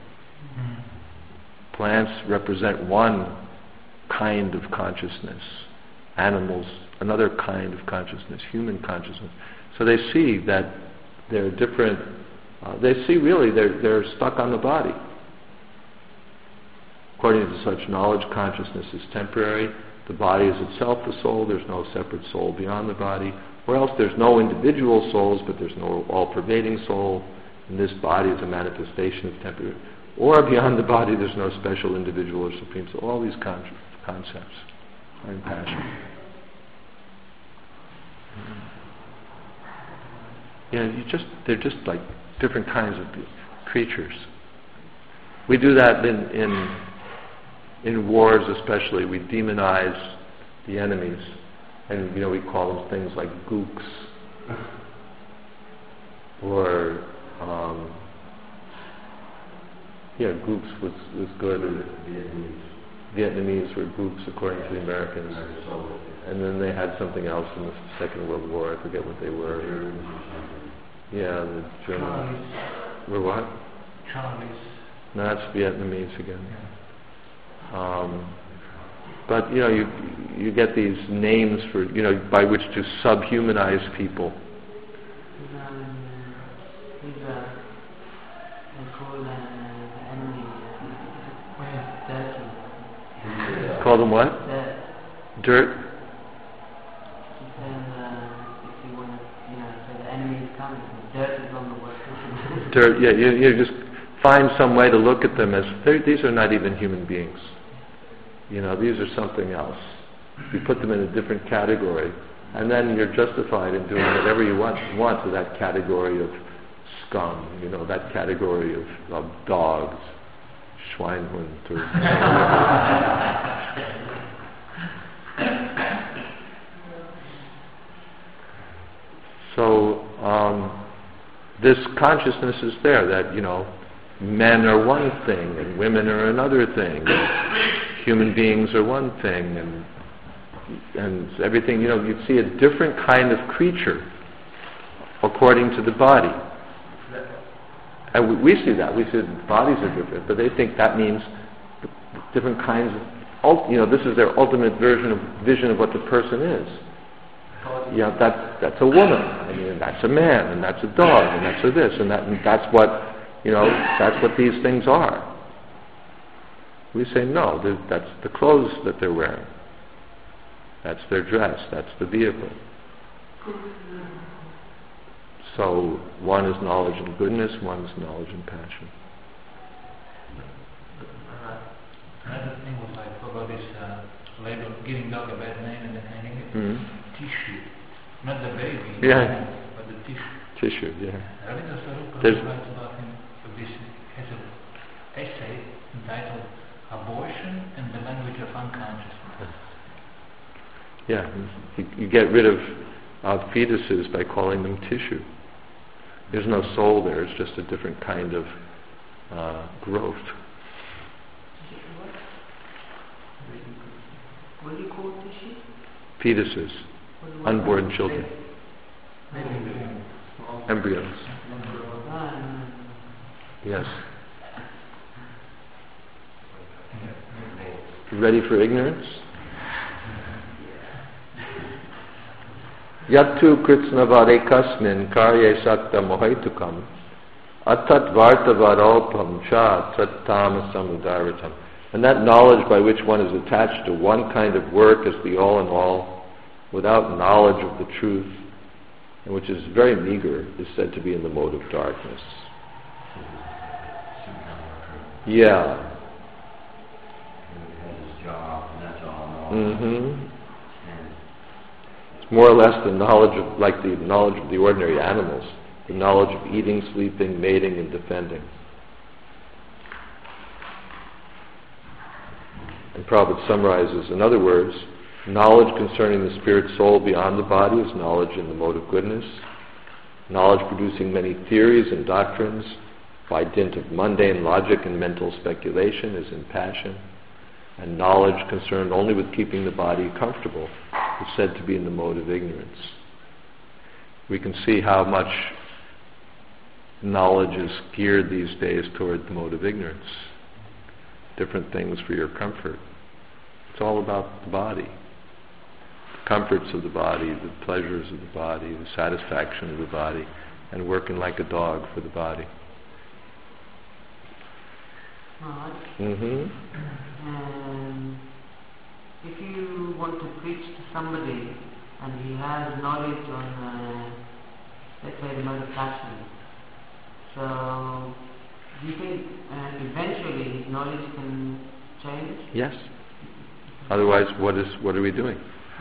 Plants represent one kind of consciousness. Animals, another kind of consciousness, human consciousness. So they see that they're different. They see really they're stuck on the body. According to such knowledge, consciousness is temporary. The body is itself the soul. There's no separate soul beyond the body. Or else there's no individual souls, but there's no all-pervading soul. And this body is a manifestation of temporary. Or beyond the body, there's no special individual or supreme soul. All these concepts are in passion. They're just like different kinds of creatures. We do that in wars, especially. We demonize the enemies, and we call them things like gooks, or gooks was good. Vietnamese were gooks according to the Americans, and then they had something else in the Second World War. I forget what they were. Yeah, the Germans were what? Chinese. No, that's Vietnamese again. But you get these names for by which to subhumanize people. Call them what? Dirt. Dirt. Yeah, you just find some way to look at them as these are not even human beings. These are something else. You put them in a different category, and then you're justified in doing whatever you want to that category of scum. That category of dogs, Schweinhund, or so. this consciousness is there that, men are one thing and women are another thing. Human beings are one thing and everything, you'd see a different kind of creature according to the body. And we see that. We see that bodies are different, but they think that means different kinds of, this is their ultimate vision of what the person is. That's a woman, and that's a man, and that's a dog, and that's a this, and that's what, that's what these things are. We say, no, that's the clothes that they're wearing. That's their dress, that's the vehicle. So one is knowledge and goodness, one is knowledge and passion. Another thing was like about this label, giving dog a bad name and then hanging it. Tissue. Not the baby, but the tissue. Tissue, yeah. Ravindra Swarup writes about him, this has an essay entitled Abortion and the Language of Unconsciousness. Yeah, you get rid of fetuses by calling them tissue. There's no soul there, it's just a different kind of growth. What do you call tissue? Fetuses, unborn children, embryos. Yes. Ready for ignorance? Yattu kritsnavare kasmin karye sakta mohaitukam atat vartavaralpam cha tattamasam udaratam. And that knowledge by which one is attached to one kind of work as the all in all, without knowledge of the truth, and which is very meager, is said to be in the mode of darkness. Yeah. It's more or less the knowledge of, like the knowledge of the ordinary animals, the knowledge of eating, sleeping, mating, and defending. And Prabhupada summarizes, in other words, knowledge concerning the spirit soul beyond the body is knowledge in the mode of goodness. Knowledge producing many theories and doctrines by dint of mundane logic and mental speculation is in passion. And knowledge concerned only with keeping the body comfortable is said to be in the mode of ignorance. We can see how much knowledge is geared these days toward the mode of ignorance. Different things for your comfort. It's all about the body. The comforts of the body, the pleasures of the body, the satisfaction of the body, and working like a dog for the body. If you want to preach to somebody and he has knowledge on, let's say, the mode of passion, so do you think eventually his knowledge can change? Yes. Otherwise, what are we doing?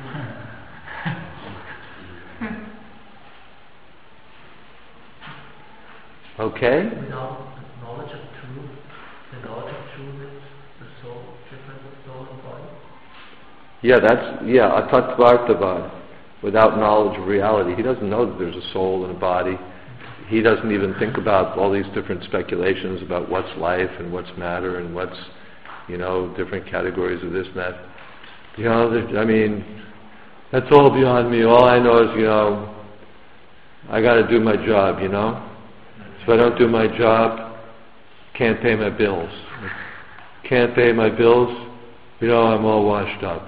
Okay? Without knowledge of truth, the knowledge of truth is the soul, difference of soul and body. Atatvartavad, without knowledge of reality. He doesn't know that there's a soul and a body. He doesn't even think about all these different speculations about what's life and what's matter and what's, different categories of this and that. That's all beyond me. All I know is, I got to do my job, If I don't do my job, can't pay my bills. Can't pay my bills, I'm all washed up,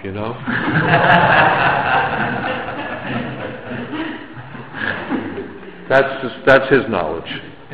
That's his knowledge.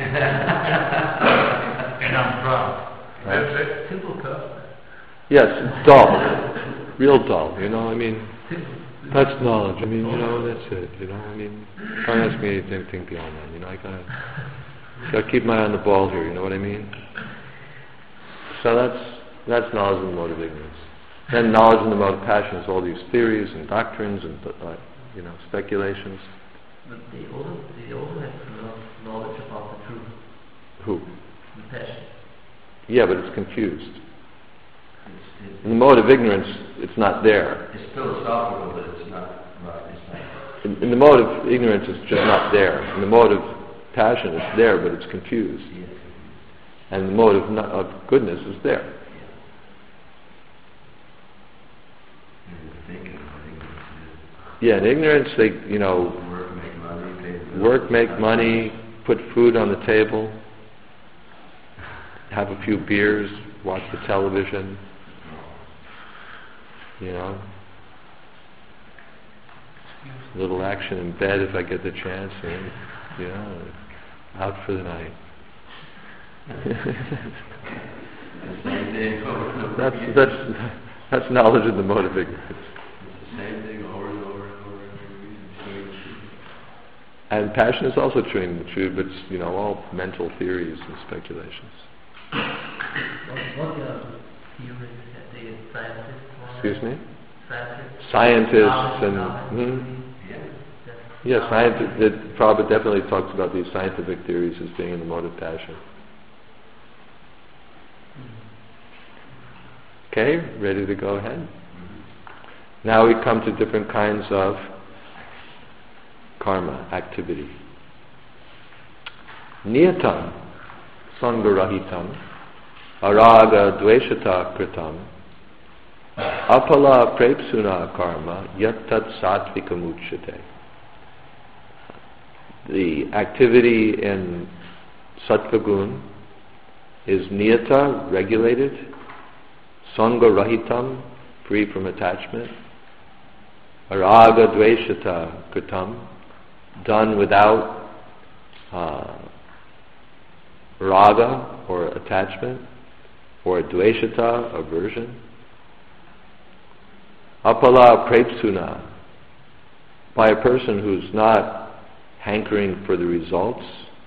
And I'm proud. Right? Simple person. Yes, it's dull. Real dull, That's knowledge. That's it, Don't ask me anything beyond that, I gotta keep my eye on the ball here, you know what I mean? So that's knowledge in the mode of ignorance. Then knowledge in the mode of passion is all these theories and doctrines and speculations. But they also have knowledge about the truth. Who? The passion. Yeah, but it's confused. In the mode of ignorance, it's not there. It's philosophical, but it's not right. In the mode of ignorance, it's just not there. In the mode of passion is there, but it's confused. And the mode of goodness is there. Yeah, in ignorance, they, work, make money, put food on the table, have a few beers, watch the television, a little action in bed if I get the chance, and, out for the night. That's knowledge of the mode of ignorance. It's the same thing over and over and over and over. And passion is also true, but it's all mental theories and speculations. What theories that the scientists? Excuse me? Scientists. Scientists and scientists. Prabhupada definitely talks about these scientific theories as being in the mode of passion. Okay, ready to go ahead? Now we come to different kinds of karma, activity. Niyatam, sangarahitam, araga dveshata kritam, apala prepsuna karma, yattat satvikam uchyate. The activity in sattva-gun is niyata, regulated, sanga rahitam, free from attachment, araga dveshata kritam, done without raga or attachment, or dveshata, aversion, apala prepsuna, by a person who's not hankering for the results,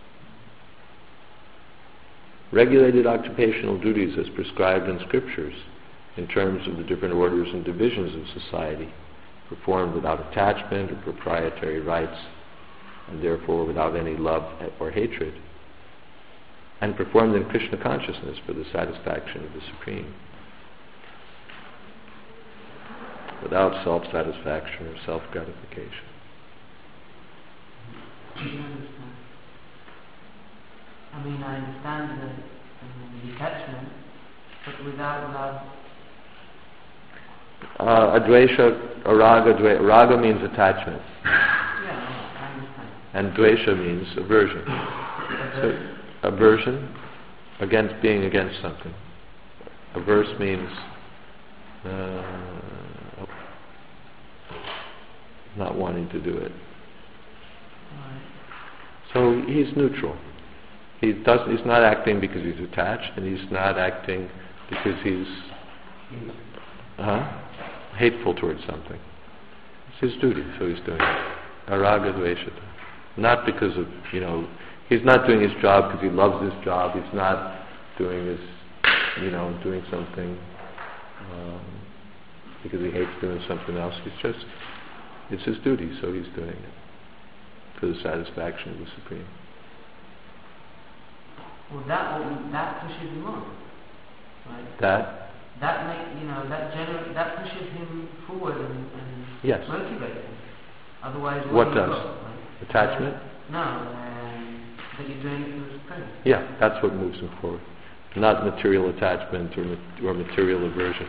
regulated occupational duties as prescribed in scriptures in terms of the different orders and divisions of society, performed without attachment or proprietary rights, and therefore without any love or hatred, and performed in Krishna consciousness for the satisfaction of the Supreme, without self-satisfaction or self-gratification. I understand the detachment, but without love. Advesha, raga means attachment. Yeah, I understand. And dvesha means aversion. So, aversion, being against something. Averse means not wanting to do it. So he's neutral. He's not acting because he's attached, and he's not acting because he's hateful towards something. It's his duty, so he's doing it. Araga dveshata. Not because of, he's not doing his job because he loves his job. He's not doing his, doing something because he hates doing something else. It's his duty, so he's doing it for the satisfaction of the Supreme. Well, that pushes him on, right? That pushes him forward and yes. motivates him. Otherwise, what does? Right? Attachment? That you're doing it for the Supreme. Yeah, that's what moves him forward. Not material attachment or material aversion.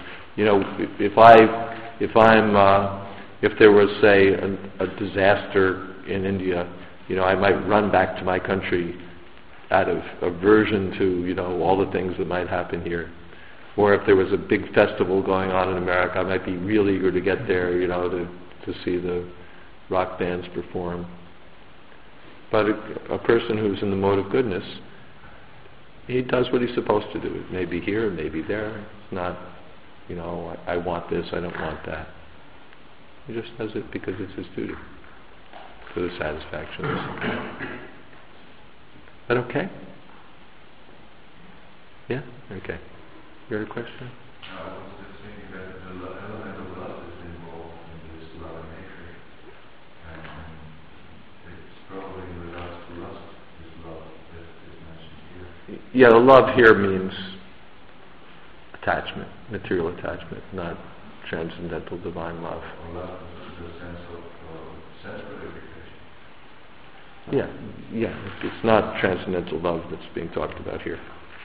If there was, say, a disaster in India, I might run back to my country out of aversion to, all the things that might happen here. Or if there was a big festival going on in America, I might be real eager to get there, to see the rock bands perform. But a person who's in the mode of goodness, he does what he's supposed to do. It may be here, it may be there. It's not, I want this, I don't want that. He just does it because it's his duty, for the satisfaction of the Supreme. Is that okay? Yeah? Okay. You had a question? I was just thinking that the element of love is involved in this love and hatred. And it's probably in regards to lust, this love that is mentioned here. Yeah, the love here means attachment, material attachment, not transcendental divine love. Or love is the sense of sense gratification. Yeah, it's not transcendental love that's being talked about here.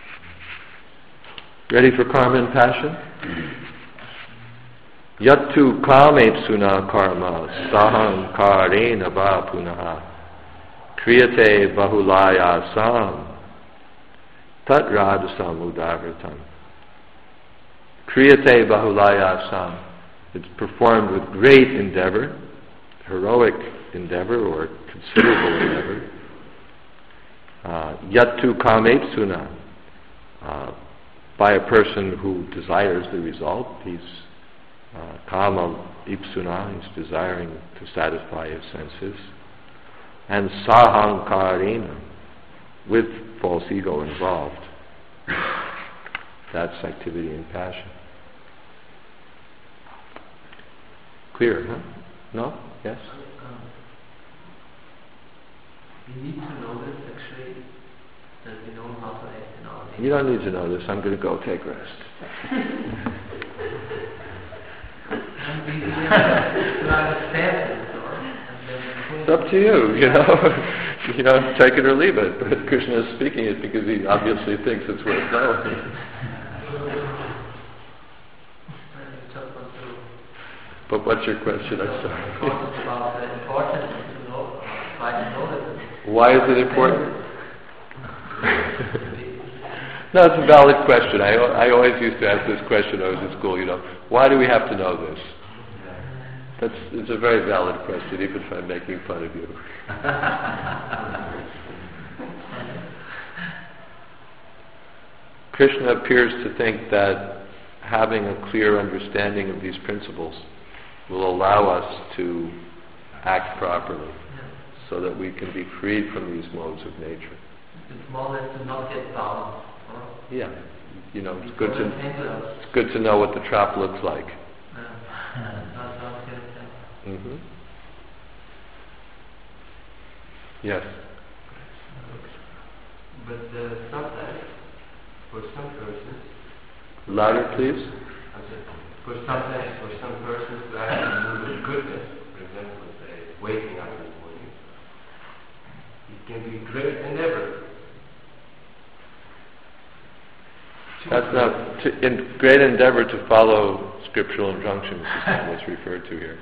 Ready for karma and passion? Yattu kametsuna karma saham karena va punaha kriyate bahulaya sam tat radasam udavritam. Kriyate bahulaya sam. It's performed with great endeavor, heroic endeavor or considerable endeavor. Yattu kametsuna. By a person who desires the result. He's kama ipsuna, he's desiring to satisfy his senses. And sahankarena, with false ego involved. That's activity and passion. Clear, huh? No? Yes? We need to know this actually, that we know how to act in our life. You don't need to know this. I'm going to go take rest. It's up to you, you know, take it or leave it. But Krishna is speaking it because he obviously thinks it's worth knowing. But what's your question? I'm sorry. About the importance to know, try to know that. Why is it important? No, it's a valid question. I always used to ask this question when I was in school, why do we have to know this? It's a very valid question, even if I'm making fun of you. Krishna appears to think that having a clear understanding of these principles will allow us to act properly so that we can be freed from these modes of nature. It's more or less to not get bound. Yeah, it's good to know what the trap looks like. Mm-hmm. Yes. But sometimes, for some persons... Louder, please. For some persons to act in a mood of goodness, for example, say, waking up in the morning, it can be great endeavor. That's not in great endeavor to follow scriptural injunctions is what's referred to here.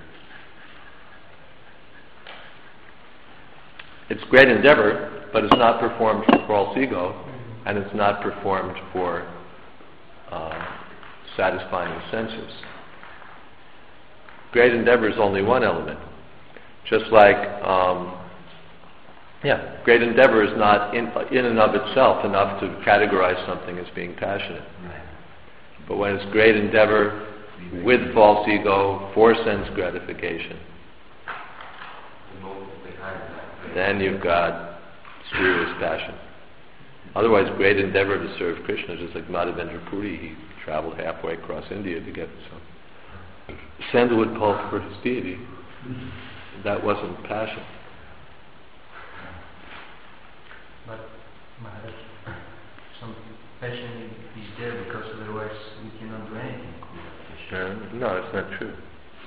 It's great endeavor, but it's not performed for false ego, and it's not performed for satisfying the senses. Great endeavor is only one element. Just like, great endeavor is not in and of itself enough to categorize something as being passionate. But when it's great endeavor with false ego for sense gratification, then you've got serious passion. Otherwise, great endeavor to serve Krishna, just like Madhavendra Puri, he traveled halfway across India to get some sandalwood pulp for his deity. That wasn't passion. But Maharaj, some passion is there because otherwise we cannot do anything. No, it's not true.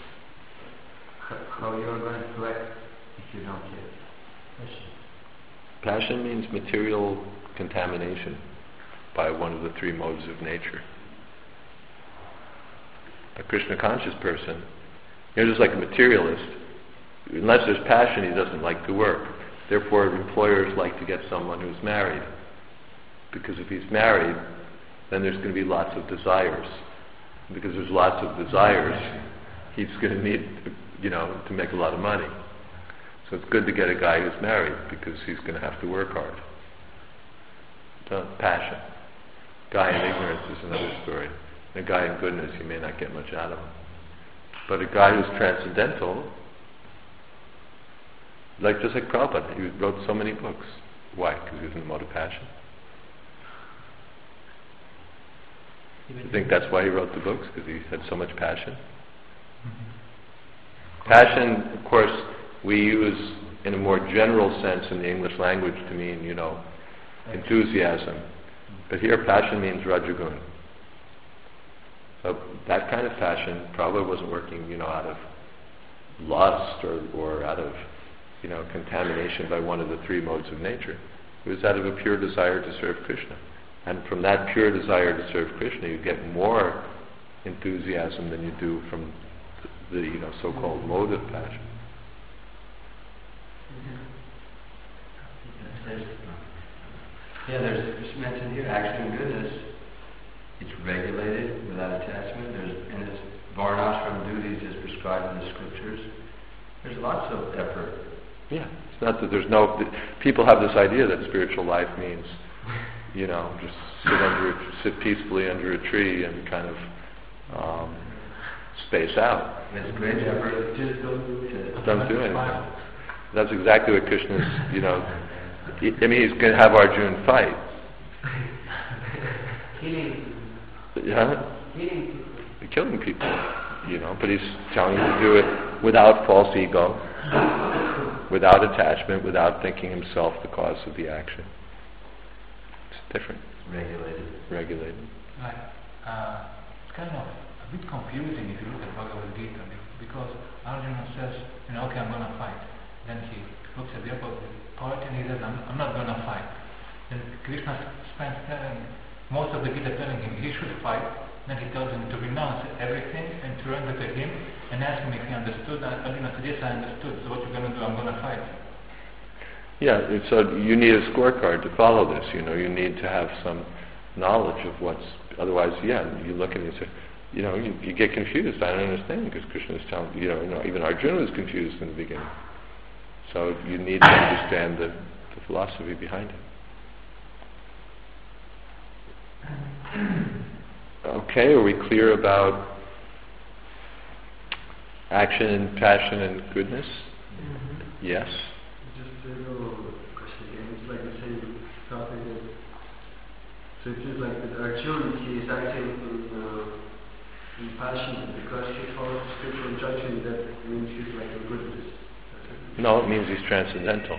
How you are going to act if you don't have passion? Passion means material contamination by one of the three modes of nature. A Krishna conscious person, just like a materialist, unless there's passion, he doesn't like to work. Therefore, employers like to get someone who's married, because if he's married, then there's going to be lots of desires. Because there's lots of desires, he's going to need, to make a lot of money. So it's good to get a guy who's married, because he's going to have to work hard. Passion. Guy in ignorance is another story. A guy in goodness, you may not get much out of him. But a guy who's transcendental, just like Prabhupada, he wrote so many books. Why? Because he was in the mode of passion. You think that's why he wrote the books? Because he had so much passion? Passion, of course, we use in a more general sense in the English language to mean, enthusiasm. But here passion means rajagun. So that kind of passion probably wasn't working, out of lust or out of contamination by one of the three modes of nature. It was out of a pure desire to serve Krishna. And from that pure desire to serve Krishna, you get more enthusiasm than you do from the so-called mode of passion. There's mentioned here, action and goodness. It's regulated without attachment. And it's varnashram duties as prescribed in the scriptures. There's lots of effort. Yeah, it's not that people have this idea that spiritual life means, just sit peacefully under a tree and kind of space out. It's great effort. Just don't do anything. That's exactly what Krishna's, he's going to have Arjuna fight. Killing people, but he's telling you to do it without false ego, without attachment, without thinking himself the cause of the action. It's different. Regulated. Right. It's kind of a bit confusing if you look at Bhagavad Gita, because Arjuna says, okay, I'm going to fight. Then he looks at the opposite part and he says, I'm not going to fight. Then Krishna spends most of the Gita telling him he should fight. Then he tells him to renounce everything and to surrender to him and ask him if he understood. Arjuna said, yes, I understood. So what you're going to do? I'm going to fight. Yeah, so you need a scorecard to follow this. You need to have some knowledge of what's. Otherwise, you look and you say, you get confused. I don't understand because Krishna is telling even Arjuna was confused in the beginning. So you need to understand the philosophy behind it. Okay, are we clear about action and passion and goodness? Mm-hmm. Yes. Just a little question again. It's like the same topic. So it is like that Arjuna, he is acting in passion because he follows spiritual judgment. That means he's like a goodness. No, it means he's transcendental.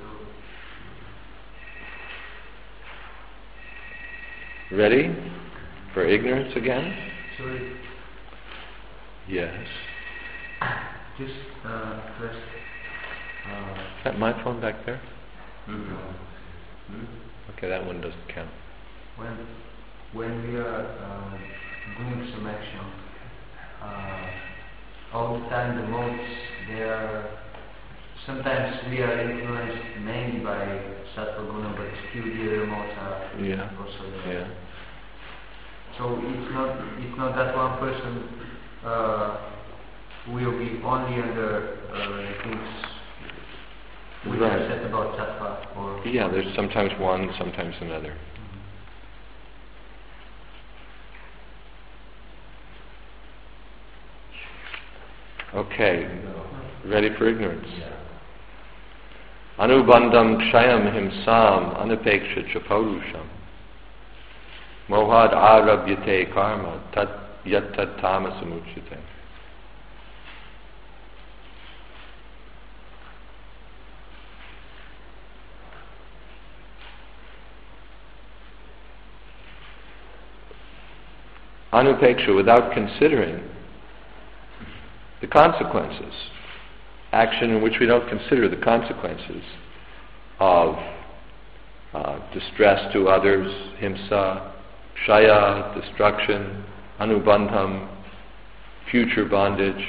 Ready for ignorance again? Sorry. Yes. Just first. Is that my phone back there? Mm-hmm. Okay, that one doesn't count. When we are doing some action, all the time the modes, they are. Sometimes we are influenced mainly by Sattva Guna, but still the other modes are also there. Yeah. So it's not that one person will be only under things which are said about Sattva. Or there's sometimes one, sometimes another. Okay, ready for ignorance? Anubandham kshayam himsam anapeksha chaparusham mohad arabhyate karma tat yat tat tamasamuchyate. Anupeksha, without considering the consequences. Action in which we don't consider the consequences of distress to others, himsa, kshaya, destruction, anubandham, future bondage,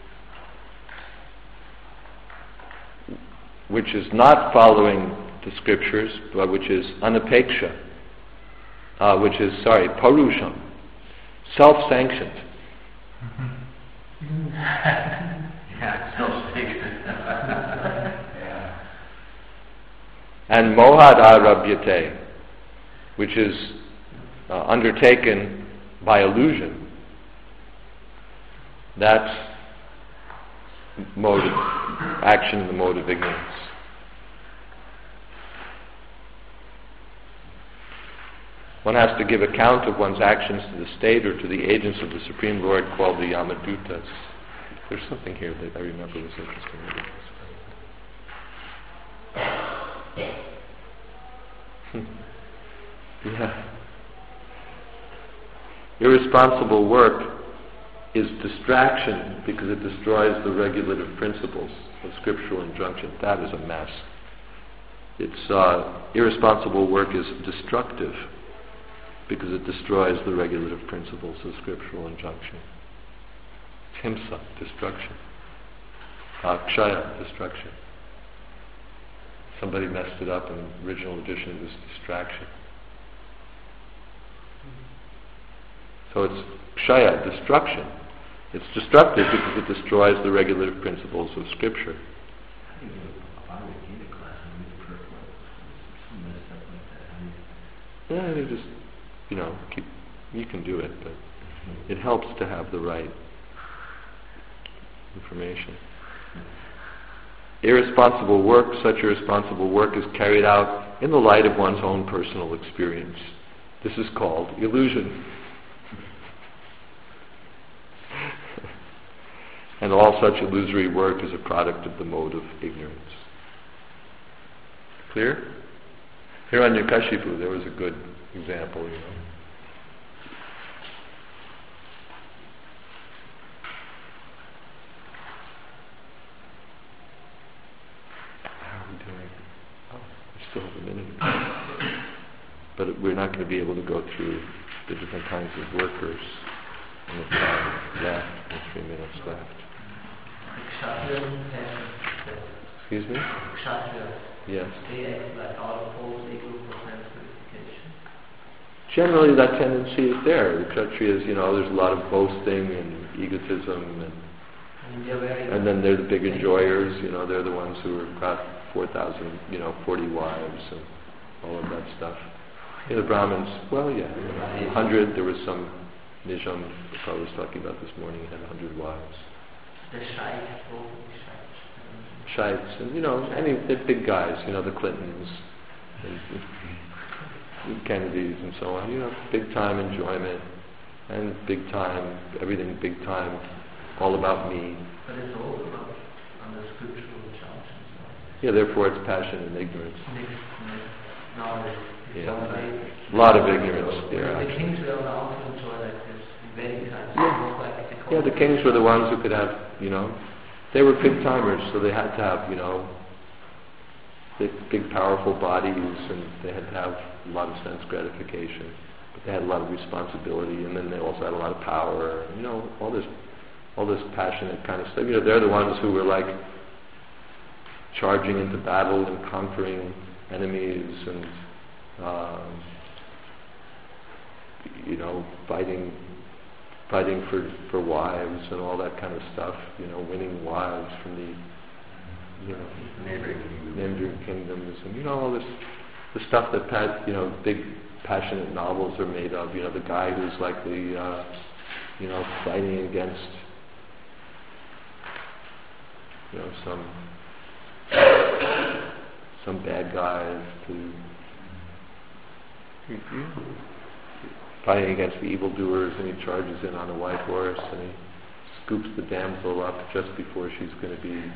which is not following the scriptures, but which is anapeksha, parusham, self-sanctioned. And mohad arabhyate, which is undertaken by illusion. That's mode of action in the mode of ignorance. One has to give account of one's actions to the state or to the agents of the Supreme Lord called the Yamadutas. There's something here that I remember was interesting. Irresponsible work is distraction because it destroys the regulative principles of scriptural injunction. That is a mess. It's irresponsible work is destructive because it destroys the regulative principles of scriptural injunction. It's himsa, destruction. Kshaya, destruction. Somebody messed it up in the original edition, it was distraction. So it's kshaya, destruction. It's destructive because it destroys the regulative principles of scripture. Yeah, they just, you can do it, but it helps to have the right information. Irresponsible work, such irresponsible work is carried out in the light of one's own personal experience. This is called illusion. And all such illusory work is a product of the mode of ignorance. Clear? Hiranyakashipu, there was a good example, How are we doing? Oh, we still have a minute. But we're not going to be able to go through the different kinds of workers in the time left, and 3 minutes left. Excuse me? Yes. Generally, that tendency is there. The Kshatriyas, there's a lot of boasting and egotism, and then they're the big enjoyers. They're the ones who have got 4,000, 40 wives and all of that stuff. The Brahmins, 100. There was some Nijam I was talking about this morning. He had 100 wives. The Shites, and the big guys, the Clintons, and Kennedys, and so on. Big time enjoyment, and big time everything, big time, all about me. But it's all about on the scriptural instructions. Yeah, therefore it's passion and ignorance. Knowledge. Yeah, a lot of ignorance there. The kings were allowed to enjoy like this many times. Yeah, the kings were the ones who could have, they were big timers, so they had to have, big powerful bodies, and they had to have a lot of sense gratification. But they had a lot of responsibility, and then they also had a lot of power, all this passionate kind of stuff. They're the ones who were like charging into battle and conquering enemies, and fighting for wives and all that kind of stuff, winning wives from the neighboring kingdoms, and all this, the stuff that big passionate novels are made of. The guy who's like the fighting against some bad guys fighting against the evildoers, and he charges in on a white horse, and he scoops the damsel up just before she's going to be,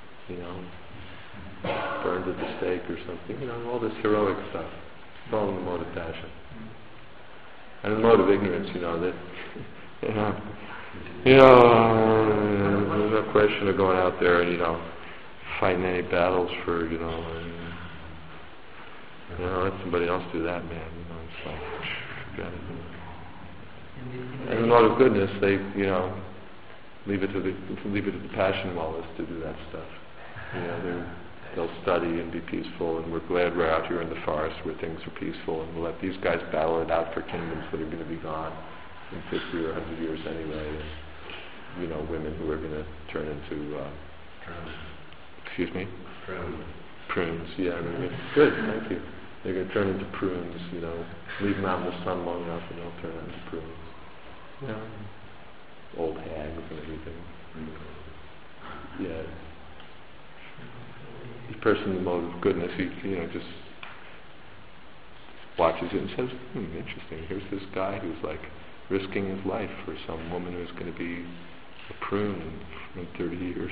burned at the stake or something. All this heroic stuff. It's all in the mode of passion. And in the mode of ignorance, there's no question of going out there and, fighting any battles for, let somebody else do that, man. It's like, forget it. And in the mode of goodness, they, leave it to the passion wallahs to do that stuff. They'll study and be peaceful, and we're glad we're out here in the forest where things are peaceful, and we'll let these guys battle it out for kingdoms that are going to be gone in 50 or 100 years anyway, and, women who are going to turn into, excuse me? Prunes, yeah. Good, thank you. They're going to turn into prunes, leave them out in the sun long enough and they'll turn into prunes. Old hags and everything. Yeah. The person in the mode of goodness, he just watches it and says, interesting, here's this guy who's like risking his life for some woman who's going to be a prune in 30 years.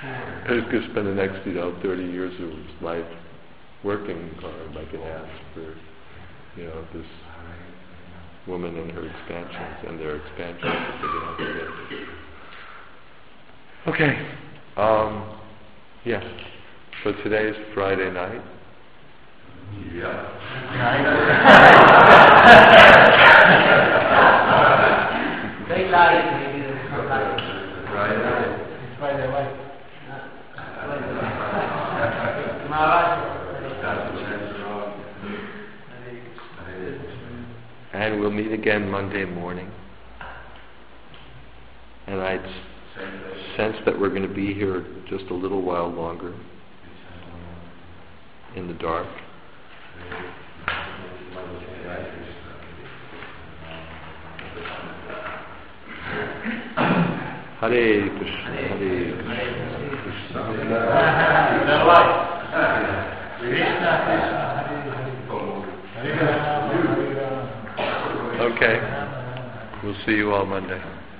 He's going to spend the next, 30 years of his life working hard, like an ass for, this woman and her expansions and their expansions that they're going to have to get. Okay. Yeah. So today's Friday night. Yeah. Very light, maybe it's not light. It's Friday night. And we'll meet again Monday morning. And I sense that we're going to be here just a little while longer in the dark. Hare Krishna, Hare Krishna, Krishna. Okay. We'll see you all Monday.